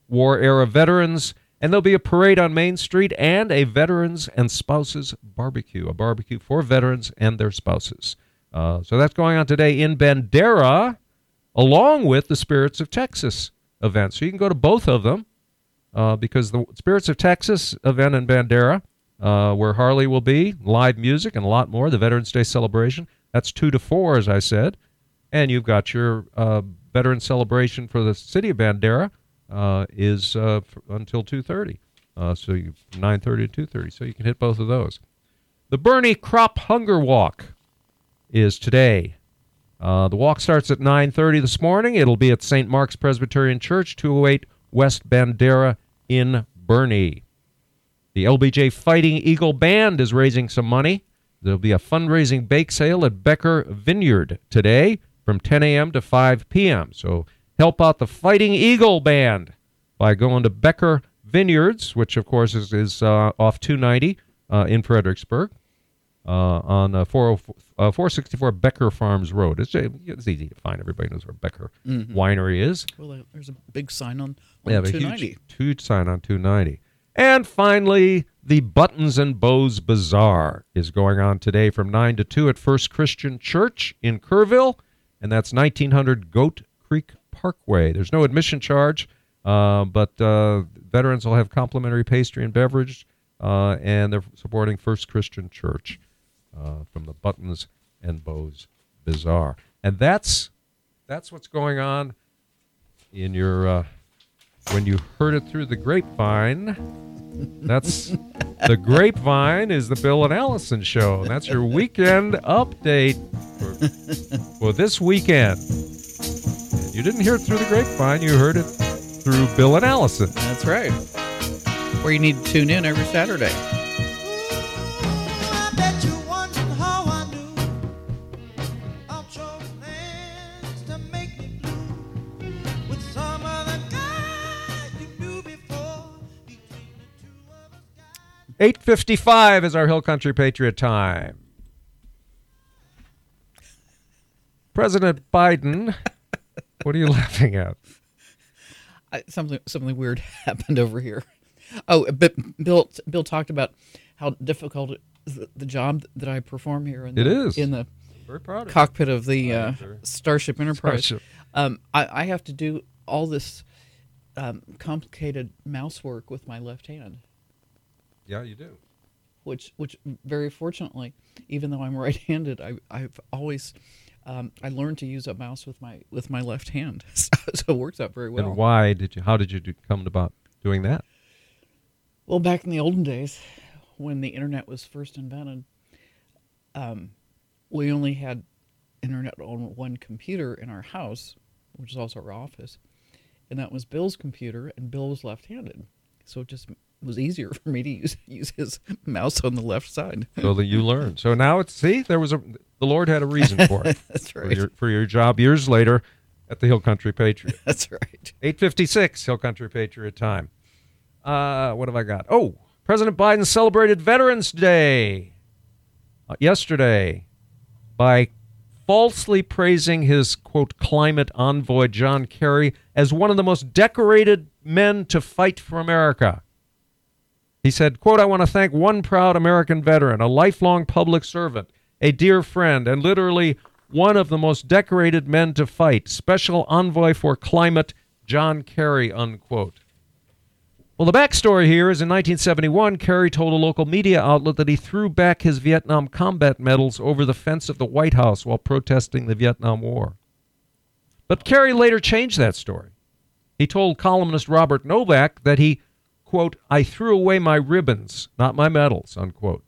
war-era veterans, and there'll be a parade on Main Street and a Veterans and Spouses Barbecue, a barbecue for veterans and their spouses. Uh, so that's going on today in Bandera, along with the Spirits of Texas event. So you can go to both of them uh, because the Spirits of Texas event in Bandera, uh, where Harley will be, live music and a lot more, the Veterans Day celebration, that's two to four, as I said. And you've got your uh, Veterans celebration for the city of Bandera uh, is uh, f- until two thirty. Uh, so you, from nine thirty to two thirty. So you can hit both of those. The Bernie Crop Hunger Walk is today. Uh, the walk starts at nine thirty this morning. It'll be at Saint Mark's Presbyterian Church, two oh eight West Bandera in Bernie. The L B J Fighting Eagle Band is raising some money. There'll be a fundraising bake sale at Becker Vineyard today from ten a.m. to five p.m. So help out the Fighting Eagle Band by going to Becker Vineyards, which, of course, is, is uh, off two ninety uh, in Fredericksburg uh, on uh, four sixty-four Becker Farms Road. It's, it's easy to find. Everybody knows where Becker mm-hmm. Winery is. Well, there's a big sign on, on yeah, two ninety. A huge, huge sign on two ninety. And finally, the Buttons and Bows Bazaar is going on today from nine to two at First Christian Church in Kerrville, and that's nineteen hundred Goat Creek Parkway. There's no admission charge, uh, but uh, veterans will have complimentary pastry and beverage, uh, and they're supporting First Christian Church uh, from the Buttons and Bows Bazaar. And that's that's what's going on in your... Uh, when you heard it through the grapevine. That's the grapevine is the Bill and Allison show. And that's your weekend update for, for this weekend. And you didn't hear it through the grapevine. You heard it through Bill and Allison. That's right. Where you need to tune in every Saturday. eight fifty-five is our Hill Country Patriot time. President Biden, what are you laughing at? I, something something weird happened over here. Oh, but Bill Bill talked about how difficult it is, the, the job that I perform here in the, it is. in the Very proud of cockpit of the uh, Starship Enterprise. Starship. Um, I, I have to do all this um, complicated mouse work with my left hand. Yeah, you do. Which, which, very fortunately, even though I'm right-handed, I, I've always, um, I learned to use a mouse with my with my left hand, so, so it works out very well. And why did you? How did you do, come about doing that? Well, back in the olden days, when the internet was first invented, um, we only had internet on one computer in our house, which is also our office, and that was Bill's computer, and Bill was left-handed, so it just was easier for me to use use his mouse on the left side. So that you learned. So now it's see there was a the Lord had a reason for it. That's right. For your, for your job years later at the Hill Country Patriot. That's right. eight fifty-six Hill Country Patriot time. Uh, what have I got? Oh, President Biden celebrated Veterans Day uh, yesterday by falsely praising his, quote, climate envoy, John Kerry, as one of the most decorated men to fight for America. He said, quote, I want to thank one proud American veteran, a lifelong public servant, a dear friend, and literally one of the most decorated men to fight, Special Envoy for Climate, John Kerry, unquote. Well, the backstory here is in nineteen seventy-one, Kerry told a local media outlet that he threw back his Vietnam combat medals over the fence of the White House while protesting the Vietnam War. But Kerry later changed that story. He told columnist Robert Novak that he, quote, I threw away my ribbons, not my medals, unquote.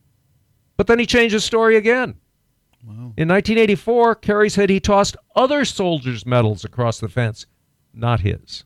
But then he changed his story again. Wow. In nineteen eighty-four, Kerry said he tossed other soldiers' medals across the fence, not his.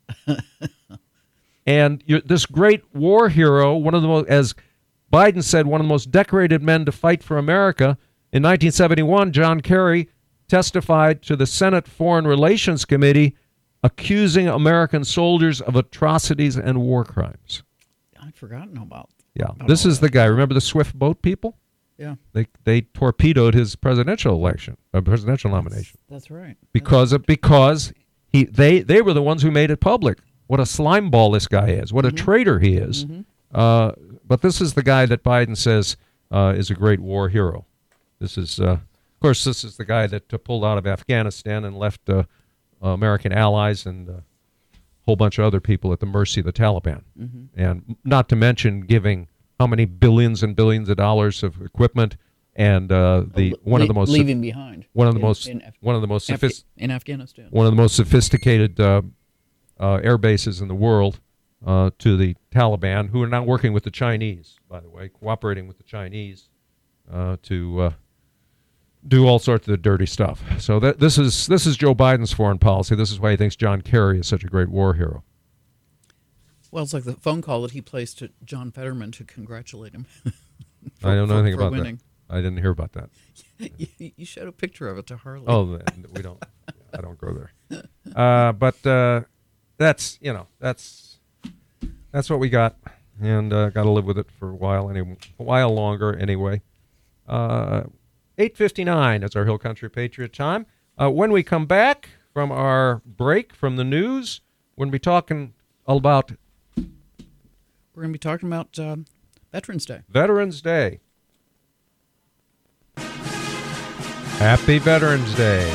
And you're, this great war hero, one of the most, as Biden said, one of the most decorated men to fight for America, in nineteen seventy-one, John Kerry testified to the Senate Foreign Relations Committee accusing American soldiers of atrocities and war crimes. I'd forgotten about. Yeah, about this is that. the guy. Remember the Swift boat people? Yeah, they they torpedoed his presidential election, uh, presidential nomination. That's, that's right. Because of, because he they they were the ones who made it public what a slime ball this guy is, what Mm-hmm. a traitor he is. Mhm. Uh, but this is the guy that Biden says uh, is a great war hero. This is, uh, of course, this is the guy that uh, pulled out of Afghanistan and left uh, uh, American allies and a whole bunch of other people at the mercy of the Taliban. Mhm. And not to mention giving how many billions and billions of dollars of equipment and uh, the Oh, one of le- the most leaving behind one of the in- most in Af- one of the most Afga- sophist- in Afghanistan. one of the most sophisticated uh, uh, air bases in the world uh, to the Taliban, who are now working with the Chinese, by the way, cooperating with the Chinese uh, to uh, do all sorts of dirty stuff. So that this is this is Joe Biden's foreign policy. This is why he thinks John Kerry is such a great war hero. Well, it's like the phone call that he placed to John Fetterman to congratulate him. for- I don't know for- anything for about winning. that. I didn't hear about that. you, you showed a picture of it to Harley. Oh, then we don't. I don't go there. Uh, but uh, that's you know that's that's what we got, and uh, got to live with it for a while anyway, a while longer anyway. Uh, eight fifty-nine is our Hill Country Patriot time. Uh, when we come back from our break from the news, we're going to be talking all about We're going to be talking about um, Veterans Day. Veterans Day. Happy Veterans Day.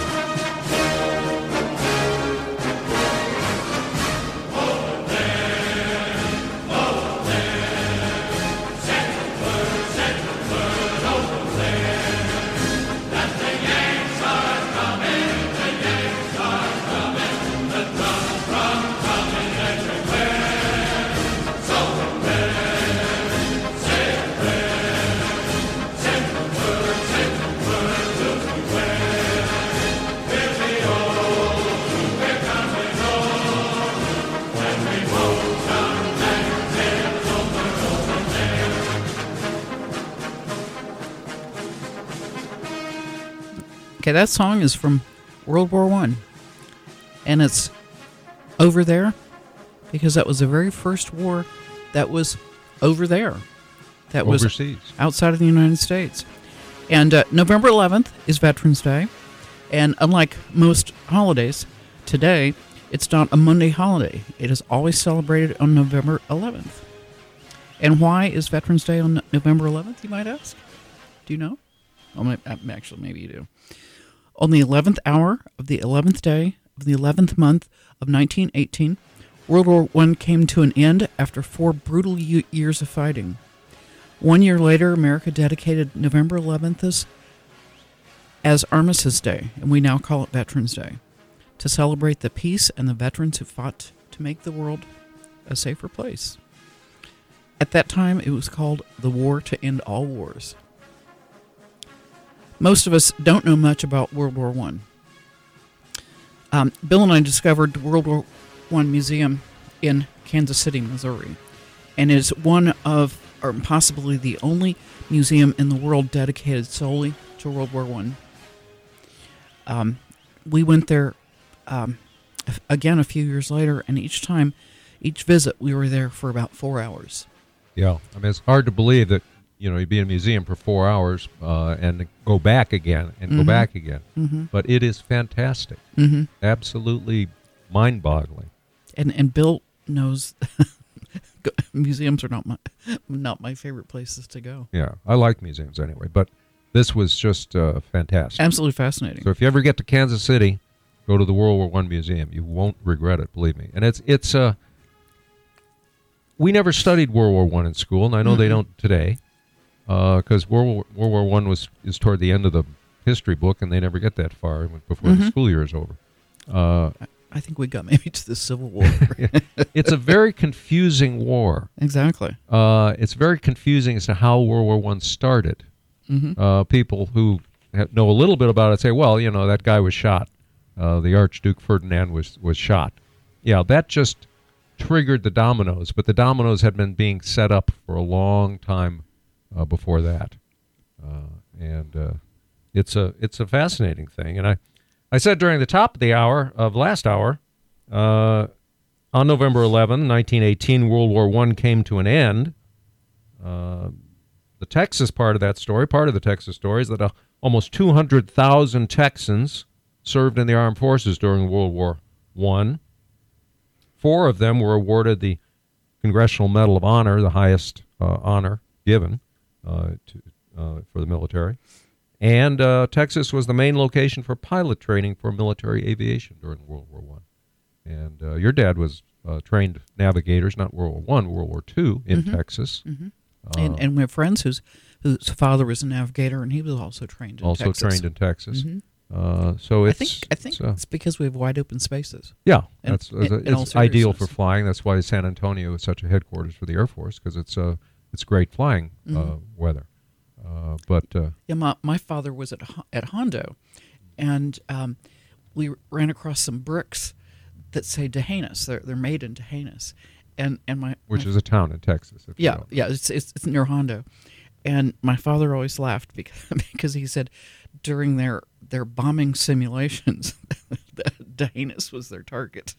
Okay, that song is from World War One, and it's over there because that was the very first war that was over there. That was Overseas. outside of the United States. And uh, November eleventh is Veterans Day, and unlike most holidays, today it's not a Monday holiday. It is always celebrated on November eleventh. And why is Veterans Day on November eleventh, you might ask? Do you know? Oh, may- uh, actually, maybe you do. On the eleventh hour of the eleventh day of the eleventh month of nineteen eighteen, World War One came to an end after four brutal u- years of fighting. One year later, America dedicated November eleventh as, as Armistice Day, and we now call it Veterans Day, to celebrate the peace and the veterans who fought to make the world a safer place. At that time, it was called the War to End All Wars. Most of us don't know much about World War One. Um, Bill and I discovered the World War One Museum in Kansas City, Missouri, and it is one of, or possibly the only museum in the world dedicated solely to World War One. Um, we went there um, again a few years later, and each time, each visit, we were there for about four hours. Yeah, I mean, it's hard to believe that, you know, you'd be in a museum for four hours uh, and go back again and Mhm. go back again. Mhm. But it is fantastic. Mhm. Absolutely mind-boggling. And and Bill knows museums are not my not my favorite places to go. Yeah, I like museums anyway, but this was just uh, fantastic. Absolutely fascinating. So if you ever get to Kansas City, go to the World War One Museum. You won't regret it, believe me. And it's it's uh, we never studied World War One in school, and I know they Mhm. don't today, because World War, World War One was is toward the end of the history book, and they never get that far before the Mhm. school year is over. Uh, I think we got maybe to the Civil War. it's a very confusing war. Exactly. Uh, it's very confusing as to how World War One started. Mhm. Uh, people who ha- know a little bit about it say, "Well, you know, that guy was shot. Uh, the Archduke Ferdinand was was shot." Yeah, that just triggered the dominoes, but the dominoes had been being set up for a long time uh, before that, uh, and uh, it's a it's a fascinating thing. And I, I said during the top of the hour of last hour, uh, on November eleventh, nineteen eighteen, World War One came to an end. Uh, the Texas part of that story, part of the Texas story, is that uh, almost two hundred thousand Texans served in the armed forces during World War One. four of them were awarded the Congressional Medal of Honor, the highest uh, honor given uh, to, uh, for the military. And uh, Texas was the main location for pilot training for military aviation during World War One. And uh, your dad was uh, trained navigators, not World War One, World War Two in Mhm. Texas. Mm-hmm. Uh, and, and we have friends whose whose father was a navigator, and he was also trained in also Texas. trained in Texas. Mhm. Uh, so it's I think I think it's, uh, it's because we have wide open spaces. Yeah, And- that's, that's in- in all it's ideal for seriousness. flying. That's why San Antonio is such a headquarters for the Air Force, because it's uh, it's great flying uh, Mhm. weather. Uh, but uh, Yeah, my, my father was at Ho- at Hondo, and um, we ran across some bricks that say Tehanas. They're they're made in Tehanas, and and my which my- is a town in Texas. If you yeah don't. yeah it's, it's it's near Hondo, and my father always laughed because because he said during their their bombing simulations, Tehanas was their target.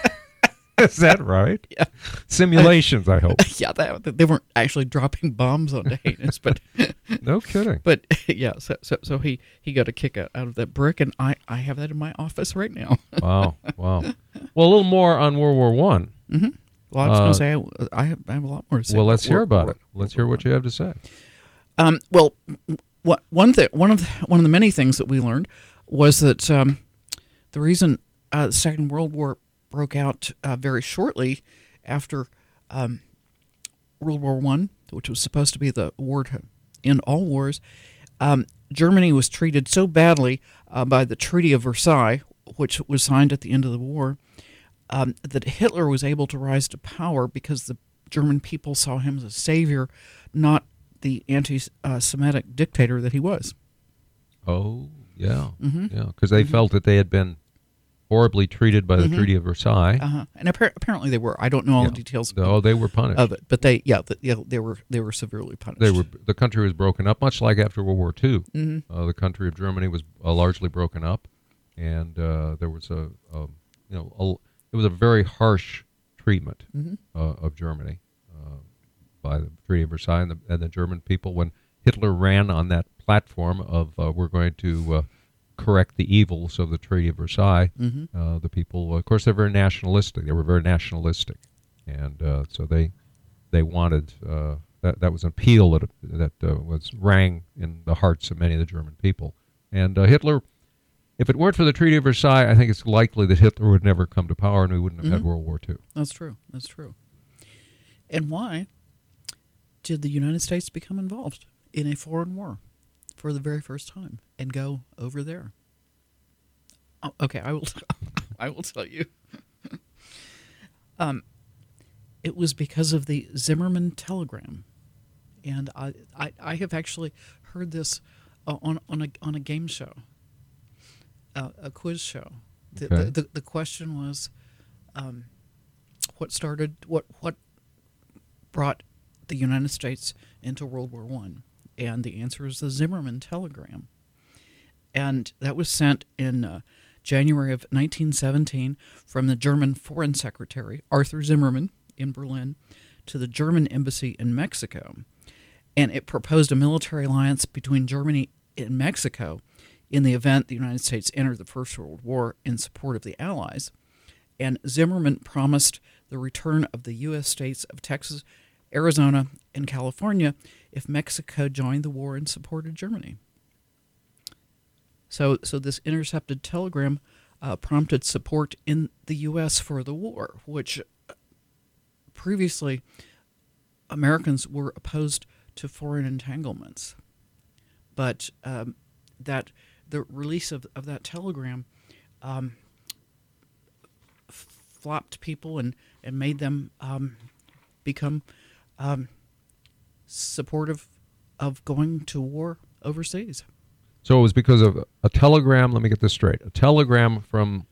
Is that right? Yeah. Simulations, I hope. Yeah, they, they weren't actually dropping bombs on Tehanas, but no kidding. But yeah, so so, so he, he got a kick out, out of that brick, and I, I have that in my office right now. Wow, wow. Well, a little more on World War One. Mm-hmm. Well, I was going Uh, to say I, I, have, I have a lot more to say. Well, let's hear World- about World- it. Let's hear what you have to say. Um, well, what one thing, one of the, one of the many things that we learned was that um, the reason uh, the Second World War broke out uh, very shortly after um, World War One, which was supposed to be the war to end all wars, um, Germany was treated so badly uh, by the Treaty of Versailles, which was signed at the end of the war, um, that Hitler was able to rise to power because the German people saw him as a savior, not the anti-Semitic dictator that he was. Oh, yeah, Mhm. yeah, because they Mhm. felt that they had been horribly treated by the Mhm. Treaty of Versailles. Uh-huh. And appar- apparently they were. I don't know all Yeah. the details. Oh, they were punished. Of it, but they, yeah, the, yeah, they were they were severely punished. They were the country was broken up, much like after World War Two. Mhm. Uh, the country of Germany was uh, largely broken up, and uh, there was a, a you know a, it was a very harsh treatment Mhm. uh, of Germany uh, by the Treaty of Versailles and the, and the German people when Hitler ran on that platform of uh, we're going to uh, correct the evils of the Treaty of Versailles. Mhm. Uh, the people, of course, they're very nationalistic. They were very nationalistic, and uh, so they they wanted uh, that. That was an appeal that that uh, was rang in the hearts of many of the German people. And uh, Hitler, if it weren't for the Treaty of Versailles, I think it's likely that Hitler would never come to power, and we wouldn't have had Mhm. World War Two. That's true. That's true. And why did the United States become involved in a foreign war for the very first time and go over there? Oh, okay, I will. I will tell you. um, it was because of the Zimmerman telegram, and I, I, I have actually heard this uh, on on a on a game show, uh, a quiz show. The, Okay. the, the the question was, um, what started what what brought the United States into World War One, and the answer is the Zimmerman telegram, and that was sent in uh, January of nineteen seventeen from the German Foreign Secretary Arthur Zimmermann in Berlin to the German embassy in Mexico, and it proposed a military alliance between Germany and Mexico in the event the United States entered the First World War in support of the Allies. And Zimmerman promised the return of the U S states of Texas, Arizona, and California if Mexico joined the war and supported Germany. So, so this intercepted telegram uh, prompted support in the U S for the war, which previously Americans were opposed to foreign entanglements. But um, that the release of, of that telegram um, flopped people and, and made them um, become um, supportive of going to war overseas. So it was because of a telegram. Let me get this straight: a telegram from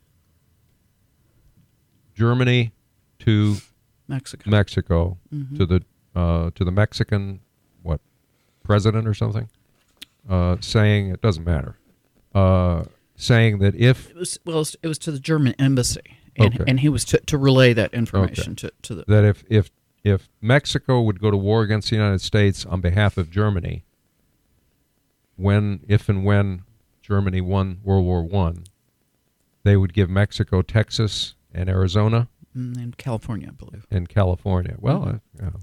Germany to Mexico, Mexico Mhm. to the uh, to the Mexican what president or something, uh, saying it doesn't matter, uh, saying that if It was well, it was, it was to the German embassy, and, Okay. and he was to, to relay that information Okay. to, to the. that if if if Mexico would go to war against the United States on behalf of Germany, when if and when Germany won World War One, they would give Mexico Texas and Arizona Mm, in California, I believe. In California. Well, mm-hmm. uh, you know,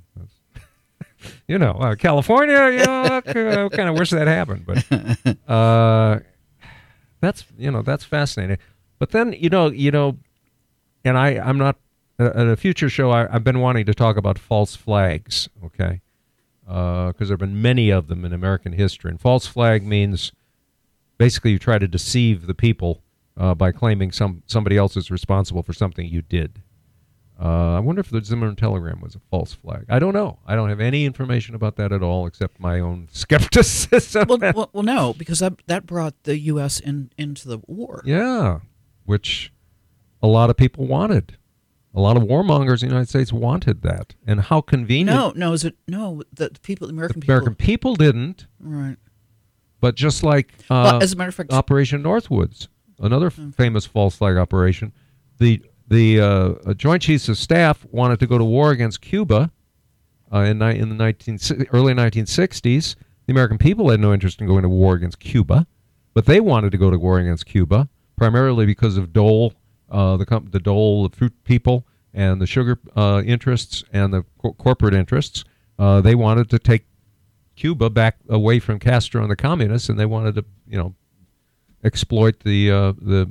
that's, you know uh, California, you know, I kind of wish that happened. But uh, that's, you know, that's fascinating. But then, you know, you know, and I, I'm not, uh, at a future show, I, I've been wanting to talk about false flags, okay? Because uh, there have been many of them in American history. And false flag means basically you try to deceive the people uh, by claiming some somebody else is responsible for something you did. Uh, I wonder if the Zimmerman telegram was a false flag. I don't know. I don't have any information about that at all except my own skepticism. Well, well, well no, because that, that brought the U S in, into the war. Yeah, which a lot of people wanted. A lot of warmongers in the United States wanted that. And how convenient. No, no, is it, no, the people, the American the people. American people didn't. Right. But just like uh, well, as a matter of fact, Operation Northwoods, another f- famous false flag operation, the the uh, Joint Chiefs of Staff wanted to go to war against Cuba uh, in, ni- in the nineteen, early nineteen sixties. The American people had no interest in going to war against Cuba, but they wanted to go to war against Cuba, primarily because of Dole, uh, the, comp- the Dole, the fruit people, and the sugar uh, interests and the co- corporate interests. Uh, they wanted to take Cuba back away from Castro and the communists, and they wanted to, you know, exploit the uh, the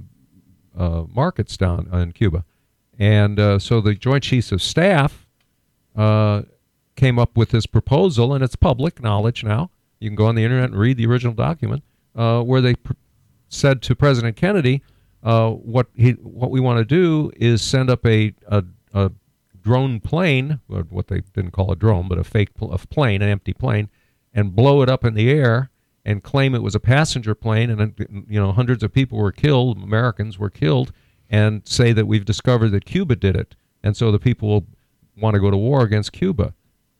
uh, markets down in Cuba. And uh, so the Joint Chiefs of Staff uh, came up with this proposal, and it's public knowledge now. You can go on the internet and read the original document, uh, where they pr- said to President Kennedy, uh, what he what we want to do is send up a, a, a drone plane, or what they didn't call a drone, but a fake pl- a plane, an empty plane, and blow it up in the air and claim it was a passenger plane, and you know hundreds of people were killed, Americans were killed, and say that we've discovered that Cuba did it, and so the people will want to go to war against Cuba.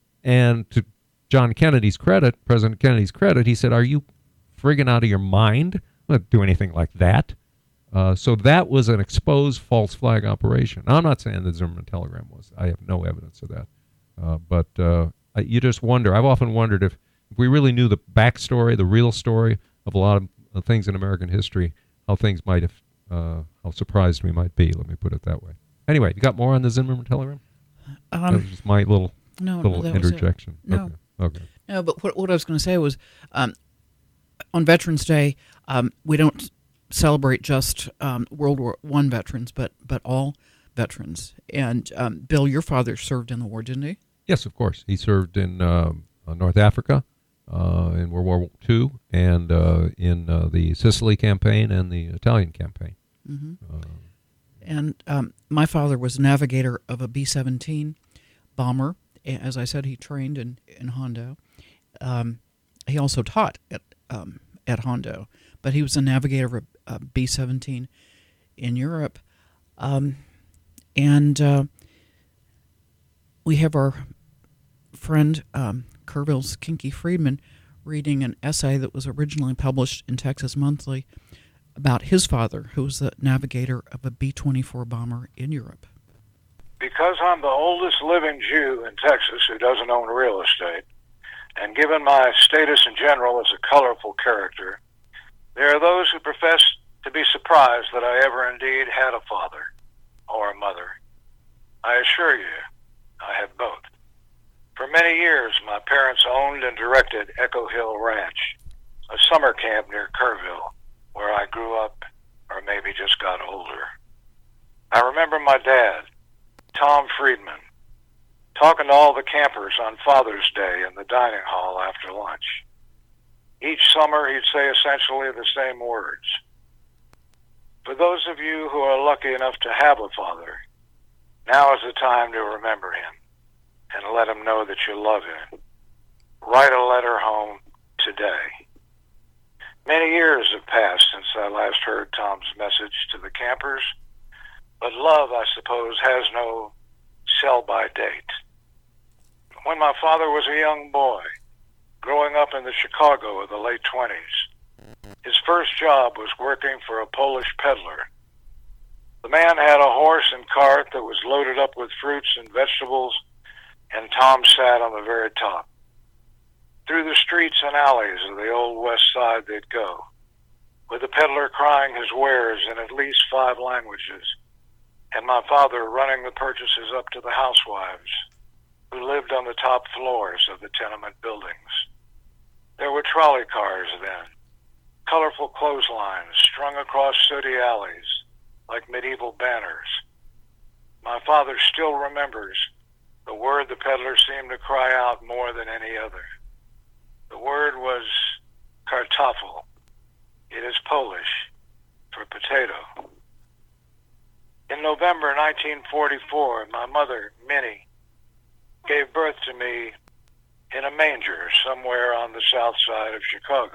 And to John Kennedy's credit, President Kennedy's credit, he said, "Are you friggin' out of your mind? I'm not do anything like that." Uh, so that was an exposed false flag operation. Now, I'm not saying the Zimmerman telegram was. I have no evidence of that. Uh, but uh, you just wonder. I've often wondered if, if we really knew the backstory, the real story of a lot of things in American history, how things might have, uh, how surprised we might be. Let me put it that way. Anyway, you got more on the Zimmerman telegram? Um, that was just my little no, little no, interjection. No. Okay. okay. No, but what, what I was going to say was, um, on Veterans Day, um, we don't celebrate just um, World War One veterans, but but all veterans. And um, Bill, your father served in the war, didn't he? Yes, of course. He served in uh, North Africa uh, in World War Two, and uh, in uh, the Sicily campaign and the Italian campaign. Mm-hmm. Uh, and um, my father was navigator of a B seventeen bomber. As I said, he trained in in Hondo. Um, he also taught at um, at Hondo, but he was a navigator of a, a B seventeen in Europe. Um, and uh, we have our friend um, Kerrville's Kinky Friedman reading an essay that was originally published in Texas Monthly about his father, who was the navigator of a B twenty-four bomber in Europe. Because I'm the oldest living Jew in Texas who doesn't own real estate, and given my status in general as a colorful character, there are those who profess to be surprised that I ever indeed had a father or a mother. I assure you, I had both. For many years, my parents owned and directed Echo Hill Ranch, a summer camp near Kerrville, where I grew up, or maybe just got older. I remember my dad, Tom Friedman, talking to all the campers on Father's Day in the dining hall after lunch. Each summer, he'd say essentially the same words. For those of you who are lucky enough to have a father, now is the time to remember him and let him know that you love him. Write a letter home today. Many years have passed since I last heard Tom's message to the campers, but love, I suppose, has no sell-by date. When my father was a young boy, growing up in the Chicago of the late twenties, his first job was working for a Polish peddler. The man had a horse and cart that was loaded up with fruits and vegetables, and Tom sat on the very top. Through the streets and alleys of the old west side they'd go, with the peddler crying his wares in at least five languages. and my father running the purchases up to the housewives who lived on the top floors of the tenement buildings. There were trolley cars then, colorful clotheslines strung across sooty alleys like medieval banners. My father still remembers the word the peddler seemed to cry out more than any other. The word was kartoffel. It is Polish for potato. In November nineteen forty-four, my mother, Minnie, gave birth to me in a manger somewhere on the south side of Chicago.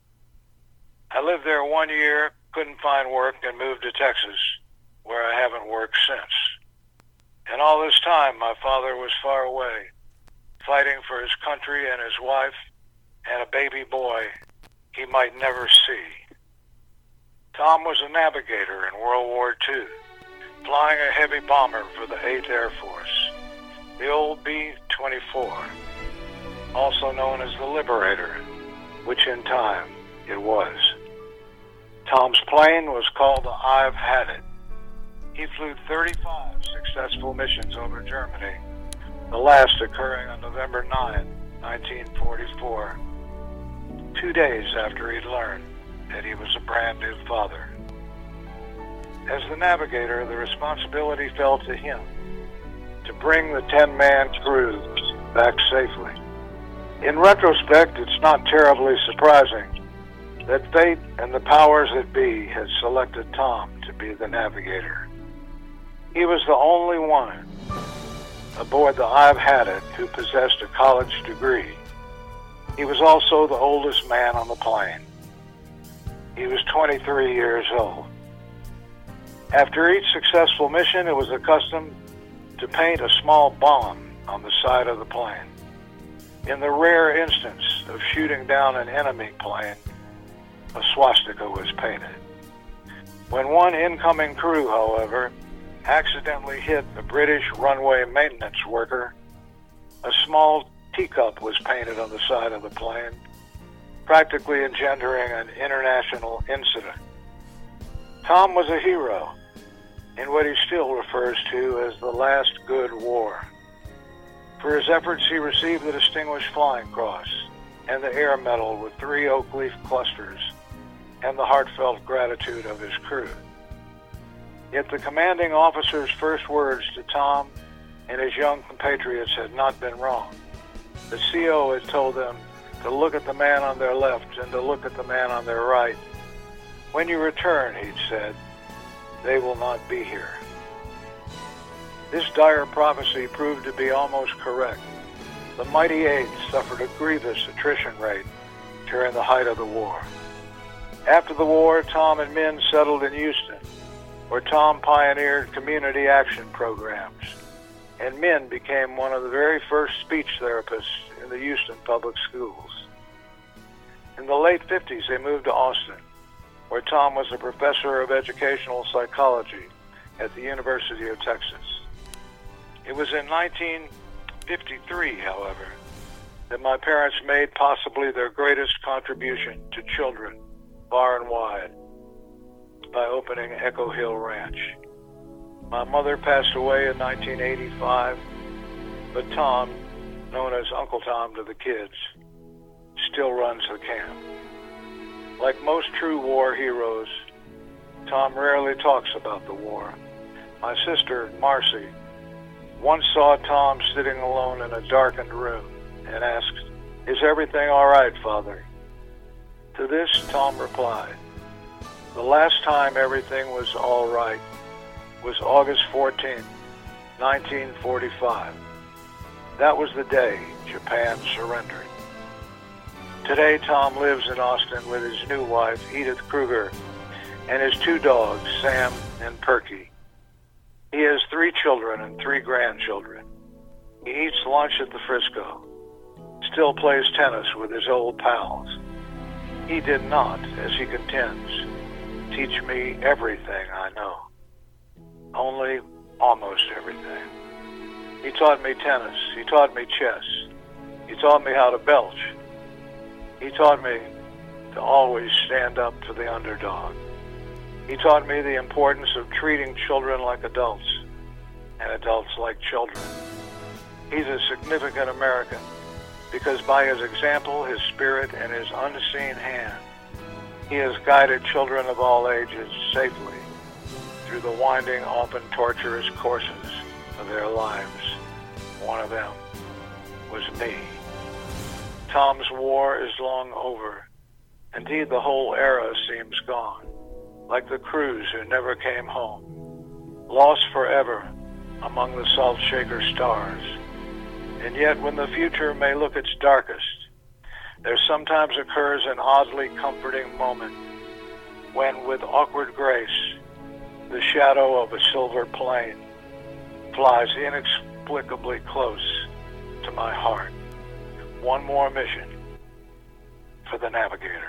I lived there one year, couldn't find work, and moved to Texas, where I haven't worked since. And all this time, my father was far away, fighting for his country and his wife and a baby boy he might never see. Tom was a navigator in World War Two, flying a heavy bomber for the eighth Air Force, the old B twenty-four, also known as the Liberator, which in time it was. Tom's plane was called the I've Had It. He flew thirty-five successful missions over Germany, the last occurring on November ninth, nineteen forty-four, two days after he'd learned that he was a brand new father. As the navigator, the responsibility fell to him to bring the ten-man crew back safely. In retrospect, it's not terribly surprising that fate and the powers that be had selected Tom to be the navigator. He was the only one aboard the I've Had It who possessed a college degree. He was also the oldest man on the plane. He was twenty-three years old. After each successful mission, it was the custom to paint a small bomb on the side of the plane. In the rare instance of shooting down an enemy plane, a swastika was painted. When one incoming crew, however, accidentally hit a British runway maintenance worker, a small teacup was painted on the side of the plane, practically engendering an international incident. Tom was a hero in what he still refers to as the last good war. For his efforts, he received the Distinguished Flying Cross and the Air Medal with three oak leaf clusters and the heartfelt gratitude of his crew. Yet the commanding officer's first words to Tom and his young compatriots had not been wrong. The C O had told them to look at the man on their left and to look at the man on their right. When you return, he'd said, they will not be here. This dire prophecy proved to be almost correct. The mighty eighth suffered a grievous attrition rate during the height of the war. After the war, Tom and Min settled in Houston, where Tom pioneered community action programs, and Min became one of the very first speech therapists in the Houston public schools. In the late fifties, they moved to Austin, where Tom was a professor of educational psychology at the University of Texas. It was in nineteen fifty-three, however, that my parents made possibly their greatest contribution to children far and wide by opening Echo Hill Ranch. My mother passed away in nineteen eighty-five, but Tom, known as Uncle Tom to the kids, still runs the camp. Like most true war heroes, Tom rarely talks about the war. My sister, Marcy, once saw Tom sitting alone in a darkened room and asked, "Is everything all right, Father?" To this, Tom replied, "The last time everything was all right was August fourteenth, nineteen forty-five. That was the day Japan surrendered." Today, Tom lives in Austin with his new wife, Edith Kruger, and his two dogs, Sam and Perky. He has three children and three grandchildren. He eats lunch at the Frisco, still plays tennis with his old pals. He did not, as he contends, teach me everything I know. Only almost everything. He taught me tennis. He taught me chess. He taught me how to belch. He taught me to always stand up for the underdog. He taught me the importance of treating children like adults and adults like children. He's a significant American because by his example, his spirit, and his unseen hand, he has guided children of all ages safely through the winding, often torturous courses of their lives. One of them was me. Tom's war is long over. Indeed, the whole era seems gone, like the crews who never came home, lost forever among the salt shaker stars. And yet, when the future may look its darkest, there sometimes occurs an oddly comforting moment when, with awkward grace, the shadow of a silver plane flies inexplicably close to my heart. One more mission for the Navigator.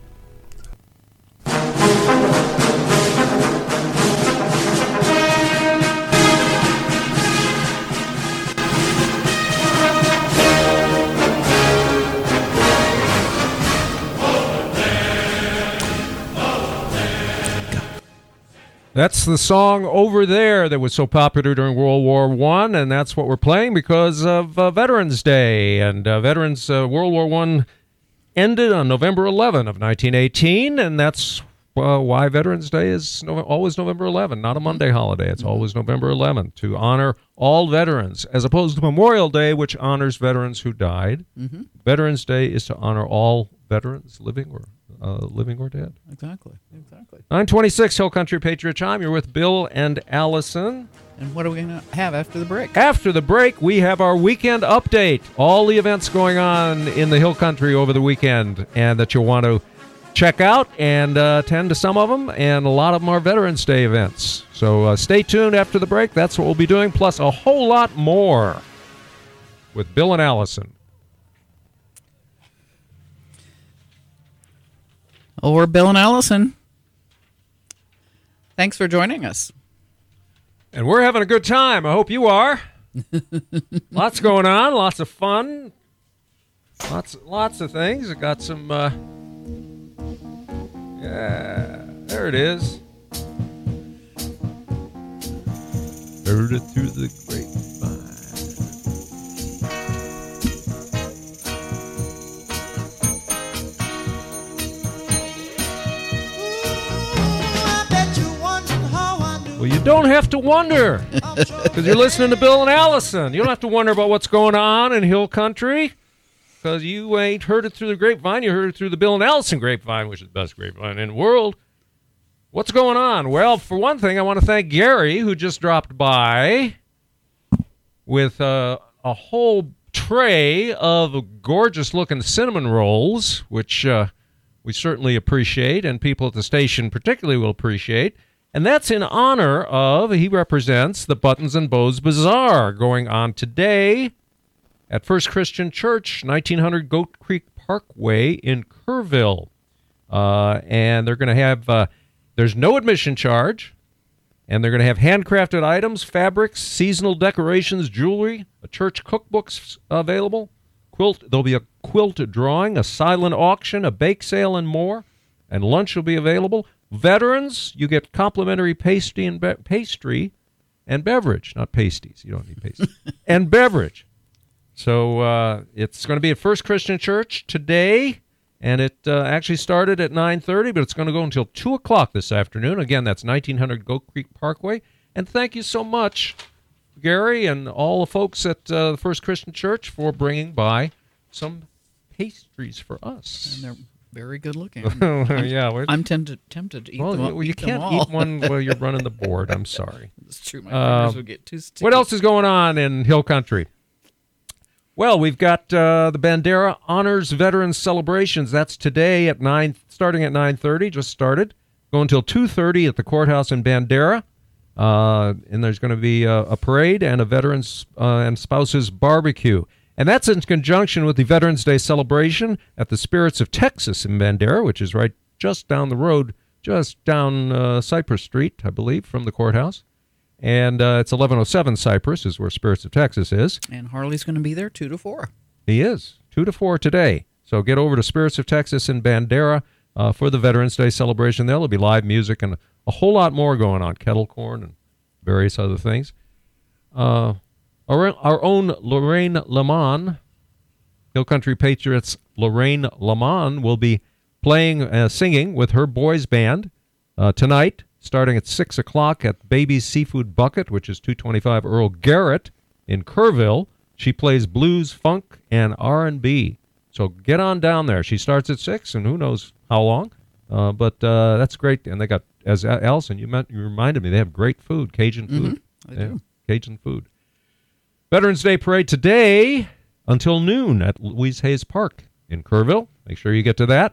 That's the song Over There that was so popular during World War One, and that's what we're playing because of uh, Veterans Day. And uh, Veterans uh, World War One ended on November eleventh of nineteen eighteen, and that's uh, why Veterans Day is no- always November eleventh, not a Monday holiday. It's always November eleventh to honor all veterans, as opposed to Memorial Day, which honors veterans who died. Mm-hmm. Veterans Day is to honor all veterans, living or Uh, living or dead. Exactly, exactly. nine twenty-six Hill Country Patriot Time. You're with Bill and Allison. And what are we going to have after the break? After the break, we have our weekend update. All the events going on in the Hill Country over the weekend and that you'll want to check out and uh, attend to some of them. And a lot of them are Veterans Day events. So uh, stay tuned after the break. That's what we'll be doing, plus a whole lot more with Bill and Allison. Or Bill and Allison. Thanks for joining us. And we're having a good time. I hope you are. Lots going on, lots of fun. Lots lots of things. I got some uh Yeah, there it is. Heard it through the grapevine. Well, you don't have to wonder because you're listening to Bill and Allison. You don't have to wonder about what's going on in Hill Country because you ain't heard it through the grapevine. You heard it through the Bill and Allison grapevine, which is the best grapevine in the world. What's going on? Well, for one thing, I want to thank Gary, who just dropped by with uh, a whole tray of gorgeous-looking cinnamon rolls, which uh, we certainly appreciate, and people at the station particularly will appreciate. And that's in honor of, he represents the Buttons and Bows Bazaar going on today at First Christian Church, nineteen hundred Goat Creek Parkway in Kerrville. Uh, and they're going to have, uh, there's no admission charge, and they're going to have handcrafted items, fabrics, seasonal decorations, jewelry, a church cookbooks available, quilt. There'll be a quilt drawing, a silent auction, a bake sale, and more. And lunch will be available. Veterans, you get complimentary pastry and be- pastry and beverage, not pasties. You don't need pastry and beverage. So uh, it's going to be at First Christian Church today, and it uh, actually started at nine thirty, but it's going to go until two o'clock this afternoon. Again, that's nineteen hundred Goat Creek Parkway. And thank you so much, Gary, and all the folks at uh, the First Christian Church for bringing by some pastries for us. And they're very good looking. yeah, I'm, I'm tempted tempted to eat well, them all. Well, you eat can't them all. eat one while you're running the board. I'm sorry. It's true. My Uh, fingers would get too sticky. what else is going on in Hill Country? Well, we've got uh, the Bandera Honors Veterans Celebrations. That's today at nine, starting at nine thirty. Just started, going until two thirty at the courthouse in Bandera. Uh, and there's going to be a, a parade and a veterans uh, and spouses barbecue. And that's in conjunction with the Veterans Day celebration at the Spirits of Texas in Bandera, which is right just down the road, just down uh, Cypress Street, I believe, from the courthouse. And uh, it's eleven oh seven Cypress is where Spirits of Texas is. And Harley's going to be there two to four. He is, two to four today. So get over to Spirits of Texas in Bandera uh, for the Veterans Day celebration. There'll be live music and a whole lot more going on, kettle corn and various other things. Uh, our, our own Lorraine Lamont, Hill Country Patriots Lorraine Lamont, will be playing, uh, singing with her boys band uh, tonight, starting at six o'clock at Baby's Seafood Bucket, which is two twenty-five Earl Garrett in Kerrville. She plays blues, funk, and R and B. So get on down there. She starts at six, and who knows how long. Uh, but uh, that's great. And they got, as Allison, you, meant, you reminded me, they have great food, Cajun food. Mm-hmm. They yeah, do. Cajun food. Veterans Day Parade today until noon at Louise Hayes Park in Kerrville. Make sure you get to that.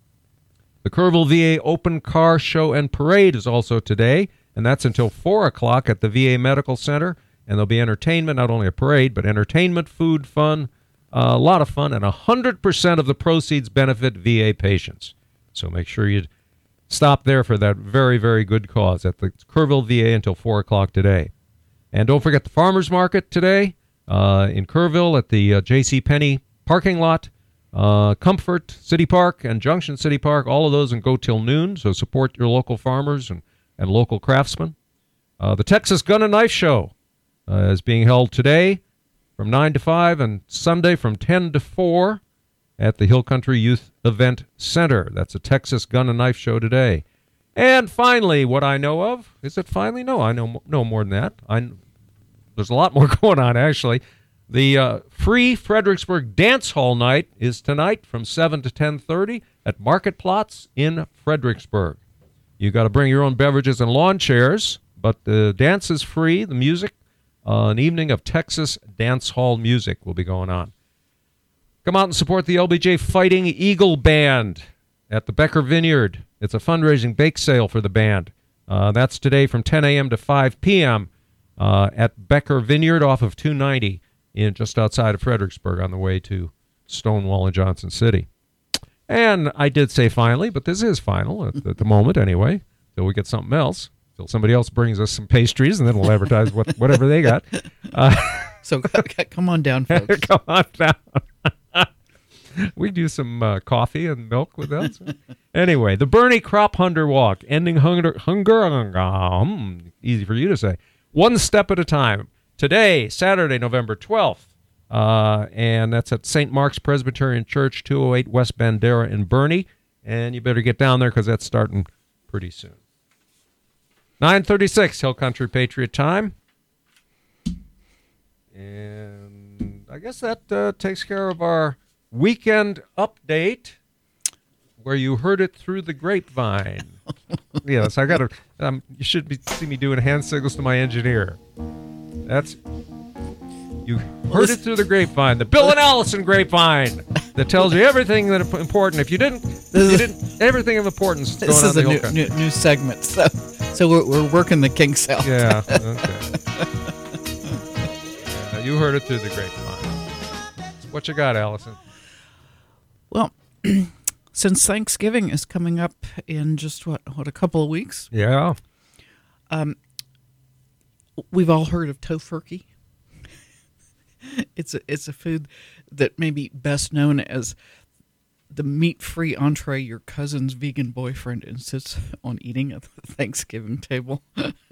The Kerrville V A Open Car Show and Parade is also today, and that's until four o'clock at the V A Medical Center. And there'll be entertainment, not only a parade, but entertainment, food, fun, uh, a lot of fun, and one hundred percent of the proceeds benefit V A patients. So make sure you stop there for that very, very good cause at the Kerrville V A until four o'clock today. And don't forget the Farmers Market today uh, in Kerrville at the uh, J C. Penney parking lot. Uh, Comfort City Park and Junction City Park, all of those, and go till noon, so support your local farmers and, and local craftsmen. Uh, the Texas Gun and Knife Show uh, is being held today from nine to five and Sunday from ten to four at the Hill Country Youth Event Center. That's a Texas Gun and Knife Show today. And finally, what I know of, is it finally? No, I know no more than that. I, there's a lot more going on, actually. The uh, free Fredericksburg Dance Hall night is tonight from seven to ten thirty at Market Plots in Fredericksburg. You got to bring your own beverages and lawn chairs, but the dance is free. The music, uh, an evening of Texas dance hall music will be going on. Come out and support the L B J Fighting Eagle Band at the Becker Vineyard. It's a fundraising bake sale for the band. Uh, that's today from ten a.m. to five p.m. Uh, at Becker Vineyard off of two ninety. In just outside of Fredericksburg on the way to Stonewall and Johnson City. And I did say finally, but this is final at, at the moment anyway, till we get something else, till somebody else brings us some pastries, and then we'll advertise what, whatever they got. Uh, so come on down, folks. Come on down. We do some uh, coffee and milk with us. Anyway, the Bernie Crop Hunter Walk, ending hunger, hunger, um, easy for you to say, one step at a time. Today, Saturday, November twelfth, uh, and that's at Saint Mark's Presbyterian Church, two oh eight West Bandera in Bernie, and you better get down there because that's starting pretty soon. nine thirty-six, Hill Country Patriot time, and I guess that uh, takes care of our weekend update, where you heard it through the grapevine. Yes, I got to, um, you should be, see me doing hand signals to my engineer. That's, you heard it through the grapevine, the Bill and Allison grapevine, that tells you everything that is important. If you didn't, you didn't everything of importance is going this on is the a new, Hill new, new segment, so so we're we're working the kinks out. Yeah, okay. Yeah, you heard it through the grapevine. What you got, Allison? Well, since Thanksgiving is coming up in just what what a couple of weeks. Yeah. Um. We've all heard of tofurkey. It's a it's a food that may be best known as the meat-free entree your cousin's vegan boyfriend insists on eating at the Thanksgiving table.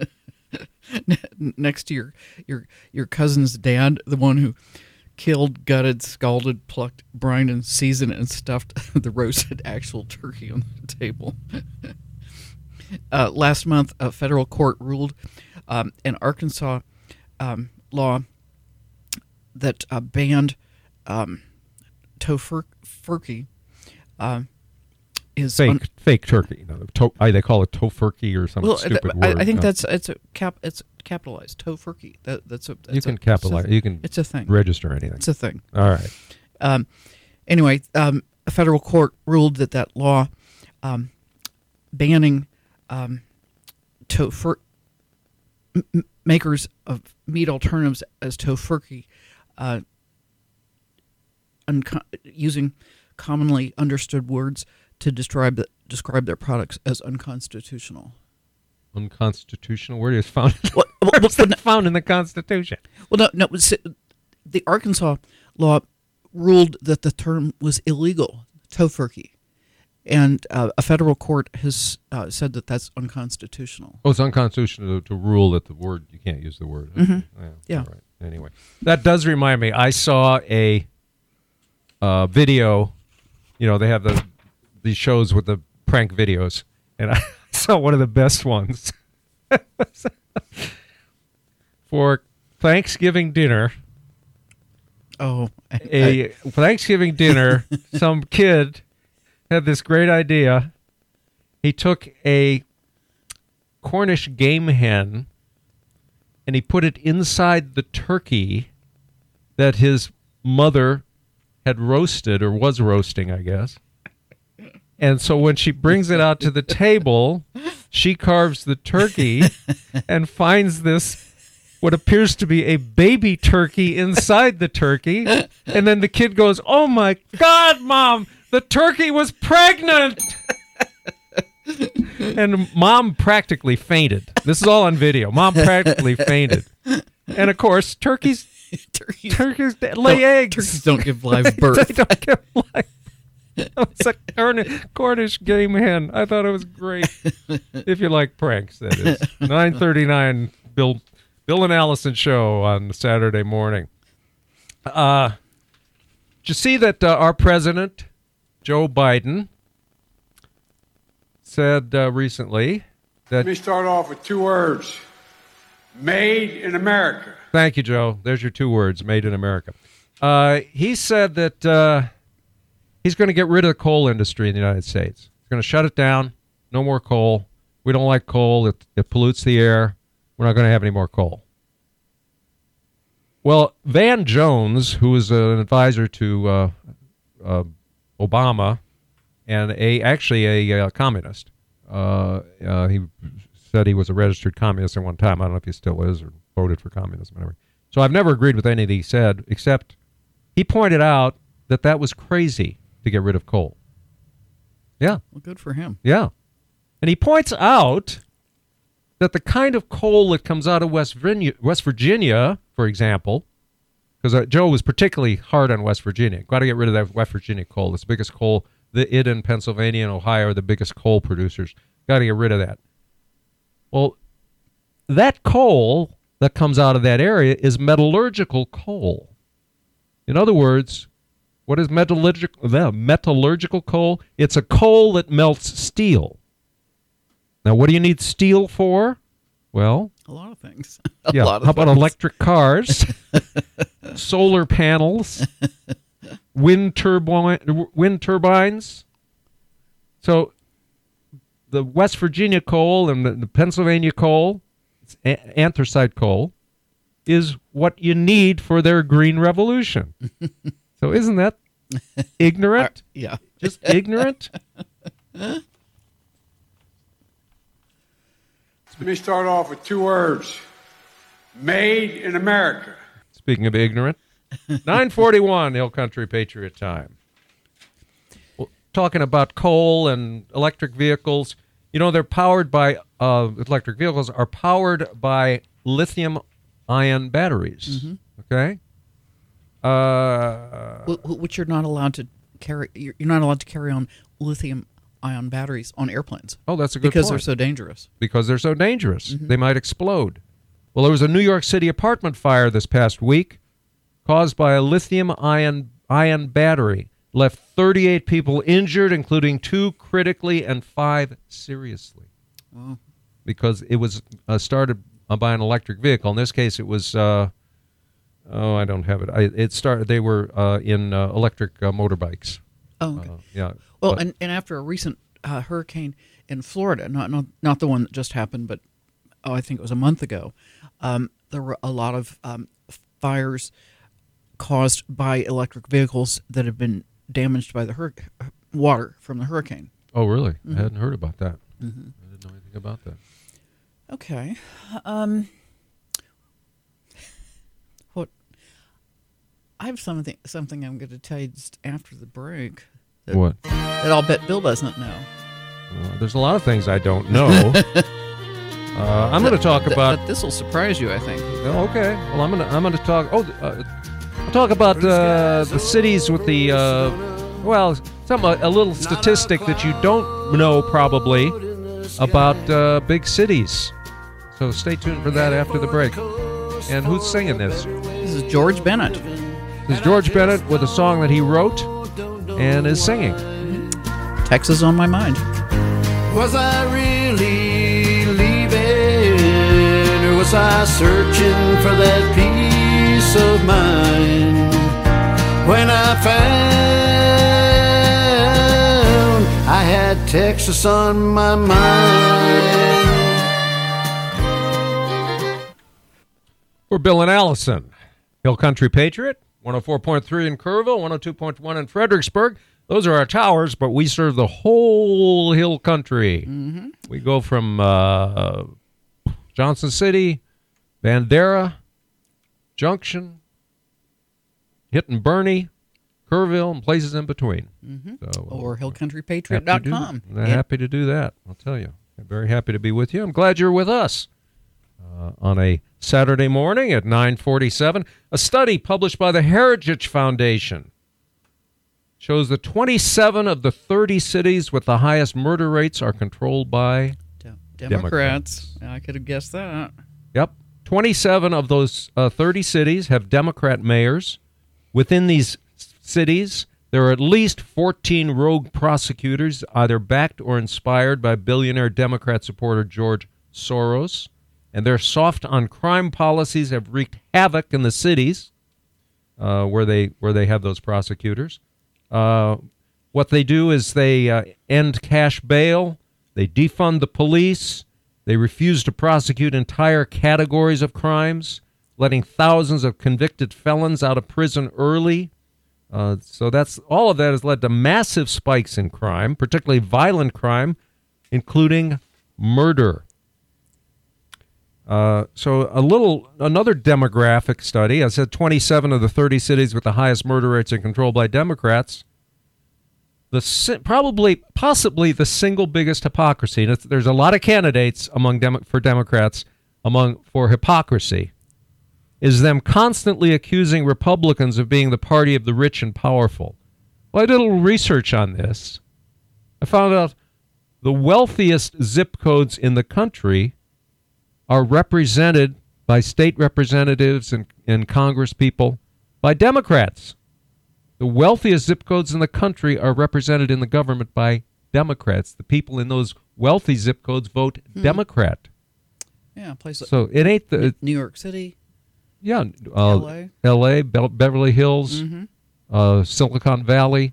Next to your your your cousin's dad, the one who killed, gutted, scalded, plucked, brined, and seasoned and stuffed the roasted actual turkey on the table. Uh, last month, a federal court ruled um, an Arkansas um, law that uh, banned um, tofurkey. Uh, is fake un- fake turkey. You know, to- I, they call it tofurkey or some well, stupid I, word. I think no. that's it's a cap. It's capitalized tofurkey. That that's a that's you can a, capitalize. A, you can. It's a thing. Register anything. It's a thing. All right. Um, anyway, um, a federal court ruled that that law um, banning um, tofur m- makers of meat alternatives as tofurkey uh, unco- using commonly understood words to describe the, describe their products as unconstitutional. Unconstitutional? Where is it found? What, Where is it found in the Constitution? Well, no, no. The Arkansas law ruled that the term was illegal, tofurkey, And uh, a federal court has uh, said that that's unconstitutional. Oh, it's unconstitutional to, to rule that the word, you can't use the word. Mm-hmm. Yeah. Yeah. All right. Anyway, that does remind me. I saw a uh, video. You know, they have the these shows with the prank videos, and I saw one of the best ones. For Thanksgiving dinner. Oh, a Thanksgiving dinner, some kid had this great idea. He took a Cornish game hen and he put it inside the turkey that his mother had roasted or was roasting, I guess. And so when she brings it out to the table, she carves the turkey and finds this what appears to be a baby turkey inside the turkey. And then the kid goes, "Oh my God, Mom, the turkey was pregnant." And Mom practically fainted. This is all on video. Mom practically fainted. And of course, turkeys, turkeys, turkeys lay eggs. Turkeys don't give live birth. They don't give live. It's a Cornish, Cornish game hen. I thought it was great. If you like pranks, that is. nine thirty-nine, Bill Bill and Allison show on Saturday morning. Uh, did you see that uh, our president, Joe Biden, said uh, recently that... Let me start off with two words. Made in America. Thank you, Joe. There's your two words, made in America. Uh, he said that uh, he's going to get rid of the coal industry in the United States. He's going to shut it down. No more coal. We don't like coal. It, it pollutes the air. We're not going to have any more coal. Well, Van Jones, who is an advisor to uh, uh, Obama and a actually a, a communist, uh, uh, he said he was a registered communist at one time. I don't know if he still is or voted for communism, whatever. So I've never agreed with anything he said, except he pointed out that that was crazy to get rid of coal. Yeah. Well, good for him. Yeah. And he points out that the kind of coal that comes out of West Virginia, West Virginia, for example, because uh, Joe was particularly hard on West Virginia. Got to get rid of that West Virginia coal. It's the biggest coal. The it in Pennsylvania and Ohio are the biggest coal producers. Got to get rid of that. Well, that coal that comes out of that area is metallurgical coal. In other words, what is metallurgical? The metallurgical coal? It's a coal that melts steel. Now, what do you need steel for? Well, a lot of things. a yeah. lot of How about things. electric cars, solar panels, wind turbine, wind turbines? So, the West Virginia coal and the, the Pennsylvania coal, it's a- anthracite coal, is what you need for their green revolution. So, isn't that ignorant? Uh, yeah, just ignorant. Let me start off with two words. Made in America. Speaking of ignorant, nine forty-one, Hill Country Patriot Time. Well, talking about coal and electric vehicles, you know, they're powered by, uh, electric vehicles are powered by lithium-ion batteries, Mm-hmm. okay? Uh, Wh- Which you're not allowed to carry. You're you're not allowed to carry on lithium-ion batteries on airplanes. Oh, that's a good because point. they're so dangerous. Because they're so dangerous. Mhm. They might explode. Well, there was a New York City apartment fire this past week caused by a lithium-ion ion battery. Left thirty-eight people injured, including two critically and five seriously. Wow. Because it was uh, started uh, by an electric vehicle. In this case, it was... Uh, oh, I don't have it. I, it started. They were uh, in uh, electric uh, motorbikes. Oh, okay. Uh, yeah. Well, But- and, and after a recent uh, hurricane in Florida, not, not not the one that just happened, but oh, I think it was a month ago, um, there were a lot of um, fires caused by electric vehicles that have been damaged by the hur- water from the hurricane. Oh, really? Mhm. I hadn't heard about that. Mhm. I didn't know anything about that. Okay. Um, what? I have something something I'm going to tell you just after the break. That, What? That I'll bet Bill doesn't know. Uh, there's a lot of things I don't know. uh, I'm going to talk Th- about. But this will surprise you, I think. Oh, okay. Well, I'm going to I'm going to talk. Oh, uh, I'll talk about uh, the cities with the. Uh, well, some a, a little statistic that you don't know probably about uh, big cities. So stay tuned for that after the break. And who's singing this? This is George Bennett. This is George Bennett with a song that he wrote and is singing. Mm-hmm. Texas on my mind. Was I really leaving, or was I searching for that peace of mind? When I found I had Texas on my mind. We're Bill and Allison, Hill Country Patriot, one oh four point three in Kerrville, one oh two point one in Fredericksburg. Those are our towers, but we serve the whole Hill Country. Mm-hmm. We go from uh, Johnson City, Bandera, Junction, hitting Bernie, Kerrville, and places in between. Mm-hmm. So, uh, or hill country patriot dot com. Happy, to, happy to do that, I'll tell you. I'm very happy to be with you. I'm glad you're with us uh, on a Saturday morning at nine forty-seven. A study published by the Heritage Foundation shows that twenty-seven of the thirty cities with the highest murder rates are controlled by De- Democrats. Democrats. I could have guessed that. Yep. twenty-seven of those uh, thirty cities have Democrat mayors. Within these cities, there are at least fourteen rogue prosecutors, either backed or inspired by billionaire Democrat supporter George Soros. And their soft-on-crime policies have wreaked havoc in the cities uh, where they where they have those prosecutors. Uh, what they do is they uh, end cash bail, they defund the police, they refuse to prosecute entire categories of crimes, letting thousands of convicted felons out of prison early. Uh, so that's all of that has led to massive spikes in crime, particularly violent crime, including murder. Uh, so a little another demographic study. I said twenty-seven of the thirty cities with the highest murder rates are controlled by Democrats. The probably, possibly the single biggest hypocrisy. And there's a lot of candidates among Demo- for Democrats among for hypocrisy. Is them constantly accusing Republicans of being the party of the rich and powerful. Well, I did a little research on this. I found out the wealthiest zip codes in the country are represented by state representatives and, and Congress people by Democrats. The wealthiest zip codes in the country are represented in the government by Democrats. The people in those wealthy zip codes vote hmm. Democrat. Yeah, places. So it ain't the New York City. Yeah, uh, L A, L A, Be- Beverly Hills, mm-hmm. uh, Silicon Valley.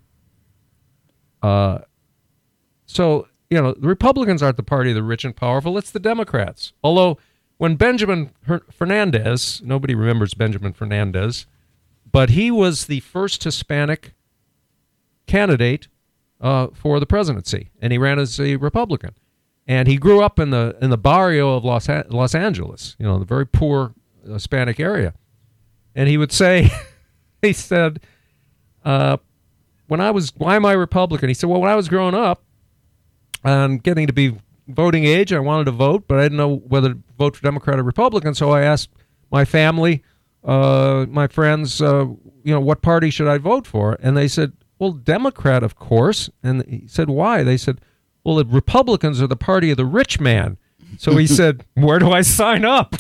Uh, so, you know, the Republicans aren't the party of the rich and powerful. It's the Democrats. Although, when Benjamin Her- Fernandez, nobody remembers Benjamin Fernandez, but he was the first Hispanic candidate uh, for the presidency, and he ran as a Republican. And he grew up in the in the barrio of Los, a- Los Angeles, you know, the very poor Hispanic area. And he would say, he said, uh, when I was, why am I Republican? He said, well, when I was growing up and getting to be voting age, I wanted to vote, but I didn't know whether to vote for Democrat or Republican. So I asked my family, uh, my friends, uh, you know, what party should I vote for? And they said, well, Democrat, of course. And he said, why? They said, well, the Republicans are the party of the rich man. So he said, where do I sign up?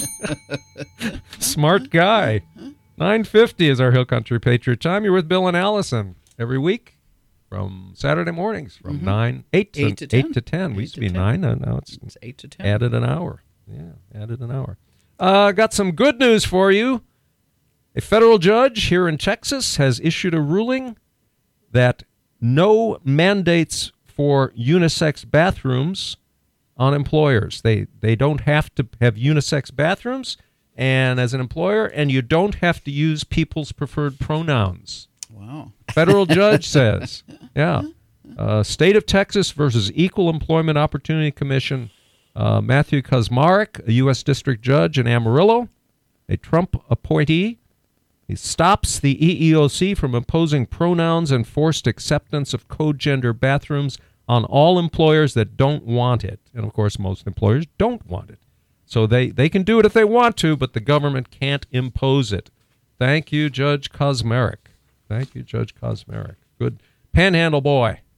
Smart guy. nine fifty is our Hill Country Patriot time. You're with Bill and Allison every week from Saturday mornings from mm-hmm. nine, eight to, eight to ten. Eight to ten. We used to be ten. nine, and now it's, it's eight to ten. Added an hour. Yeah, added an hour. Uh, got some good news for you. A federal judge here in Texas has issued a ruling that no mandates for unisex bathrooms on employers. They they don't have to have unisex bathrooms, and as an employer, and you don't have to use people's preferred pronouns. Wow. Federal judge says, yeah. Uh, State of Texas versus Equal Employment Opportunity Commission. Uh, Matthew Kaczmarek, a U S district judge in Amarillo, a Trump appointee. He stops the E E O C from imposing pronouns and forced acceptance of co-gender bathrooms on all employers that don't want it. And, of course, most employers don't want it. So they, they can do it if they want to, but the government can't impose it. Thank you, Judge Kaczmarek. Thank you, Judge Kaczmarek. Good Panhandle boy.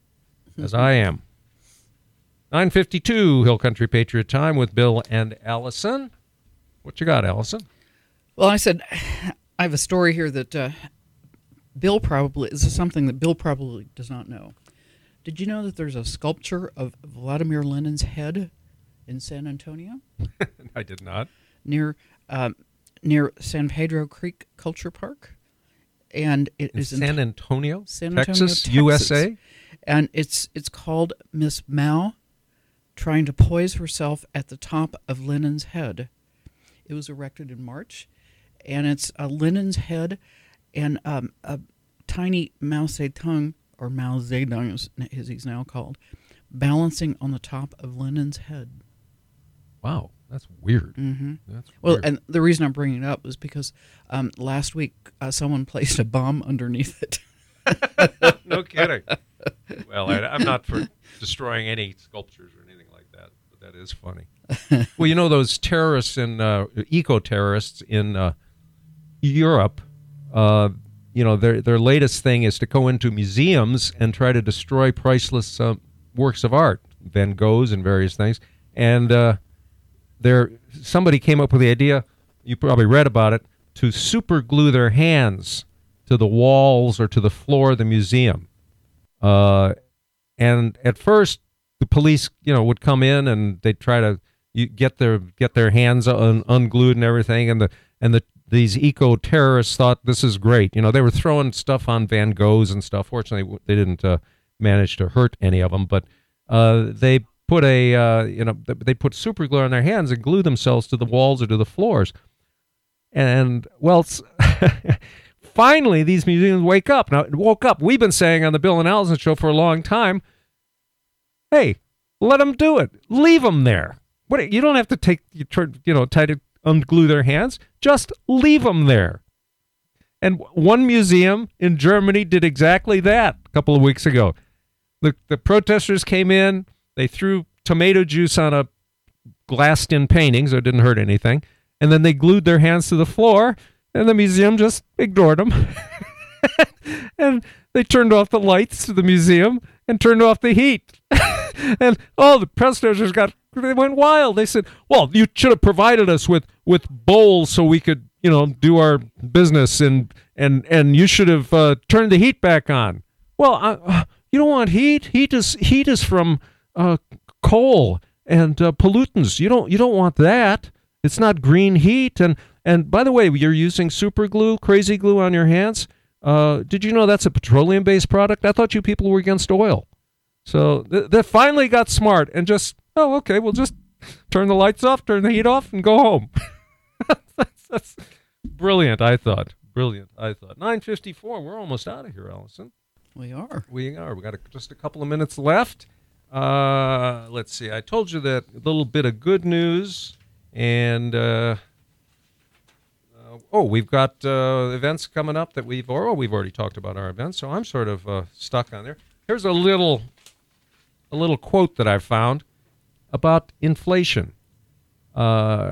as I am. nine fifty-two Hill Country Patriot Time with Bill and Allison. What you got, Allison? Well, I said I have a story here that uh, Bill probably, this is something that Bill probably does not know. Did you know that there's a sculpture of Vladimir Lenin's head in San Antonio? I did not. Near um, near San Pedro Creek Culture Park. And it in is in San Antonio, San Texas, Antonio, Texas, U S A? And it's it's called Miss Mao trying to poise herself at the top of Lenin's head. It was erected in March, and it's a Lenin's head and um, a tiny Mao Zedong, or Mao Zedong as, as he's now called, balancing on the top of Lenin's head. Wow, that's weird. Mm-hmm. That's well, weird. and the reason I'm bringing it up is because um, last week uh, someone placed a bomb underneath it. No kidding. Well, I, I'm not for destroying any sculptures or anything like that, but that is funny. Well, you know those terrorists and uh, eco-terrorists in uh, Europe. Uh, you know their their latest thing is to go into museums and try to destroy priceless uh, works of art, Van Goghs and various things. And uh, there, somebody came up with the idea. You probably read about it, to super glue their hands to the walls or to the floor of the museum. Uh, and at first, the police, you know, would come in and they'd try to you get their get their hands un, unglued and everything. And the and the these eco terrorists thought this is great. You know, they were throwing stuff on Van Goghs and stuff. Fortunately, they didn't uh, manage to hurt any of them. But uh, they put a uh, you know they put super glue on their hands and glue themselves to the walls or to the floors. And well. Finally, these museums wake up. Now, it woke up. We've been saying on the Bill and Allison Show for a long time, hey, let them do it. Leave them there. What? You don't have to take, you, turn, you know, try to unglue their hands. Just leave them there. And one museum in Germany did exactly that a couple of weeks ago. The, the protesters came in. They threw tomato juice on a glassed-in painting, so it didn't hurt anything. And then they glued their hands to the floor. And the museum just ignored them. And they turned off the lights to the museum and turned off the heat. And oh, the protesters got, they went wild. They said, well, you should have provided us with, with bowls so we could, you know, do our business. And and, and you should have uh, turned the heat back on. Well, uh, you don't want heat. Heat is heat is from uh, coal and uh, pollutants. You don't you don't want that. It's not green heat. And And by the way, you're using super glue, crazy glue on your hands. Uh, did you know that's a petroleum-based product? I thought you people were against oil. So th- they finally got smart and just, oh, okay, we'll just turn the lights off, turn the heat off, and go home. that's, that's brilliant, I thought. Brilliant, I thought. nine fifty-four, we're almost out of here, Allison. We are. We are. We got a, just a couple of minutes left. Uh, let's see. I told you that little bit of good news, and... Uh, Oh, we've got uh, events coming up that we've, or oh, we've already talked about our events, so I'm sort of uh, stuck on there. Here's a little, a little quote that I found about inflation. Uh,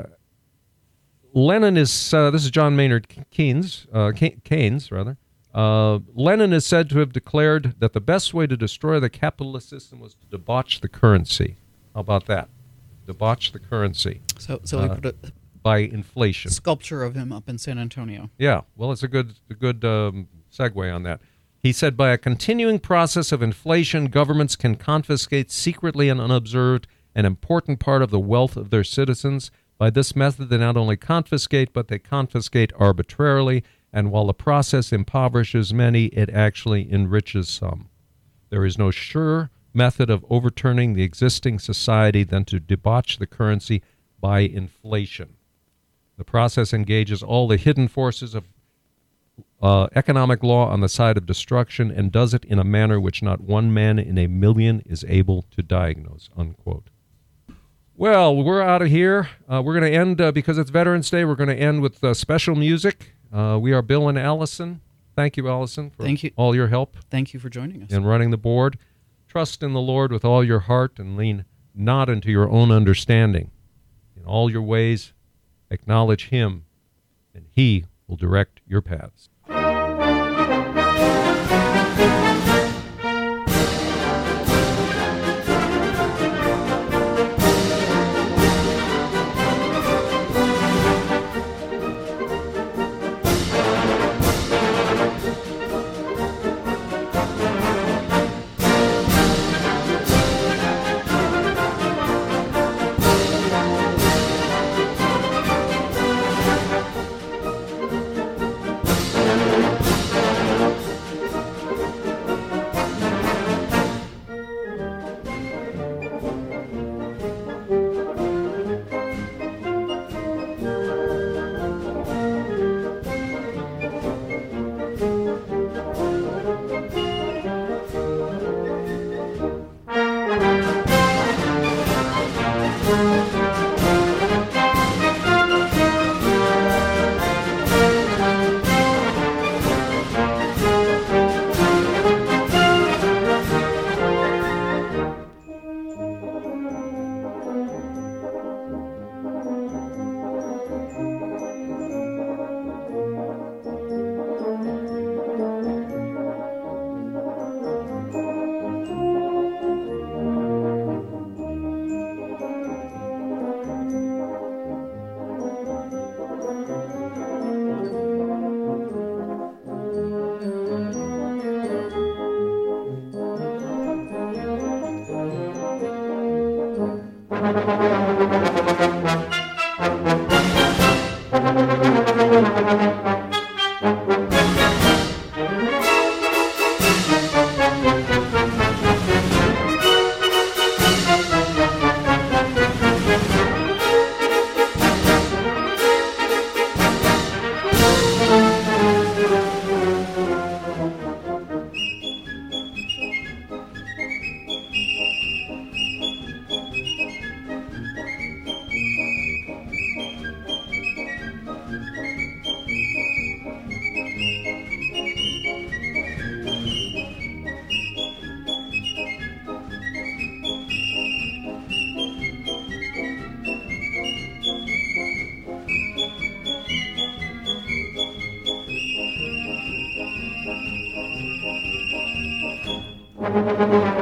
Lenin is, uh, this is John Maynard Keynes, uh, Keynes rather. Uh, Lenin is said to have declared that the best way to destroy the capitalist system was to debauch the currency. How about that? Debauch the currency. So, so uh, we put a by inflation. Sculpture of him up in San Antonio. Yeah, well, it's a good a good um, segue on that. He said, by a continuing process of inflation, governments can confiscate secretly and unobserved an important part of the wealth of their citizens. By this method, they not only confiscate, but they confiscate arbitrarily, and while the process impoverishes many, it actually enriches some. There is no sure method of overturning the existing society than to debauch the currency by inflation. The process engages all the hidden forces of uh, economic law on the side of destruction and does it in a manner which not one man in a million is able to diagnose, unquote. Well, we're out of here. Uh, we're going to end, uh, because it's Veterans Day, we're going to end with uh, special music. Uh, we are Bill and Allison. Thank you, Allison, for Thank you. all your help. Thank you for joining us. In running the board. Trust in the Lord with all your heart and lean not into your own understanding. In all your ways, acknowledge him, and he will direct your paths. Bye.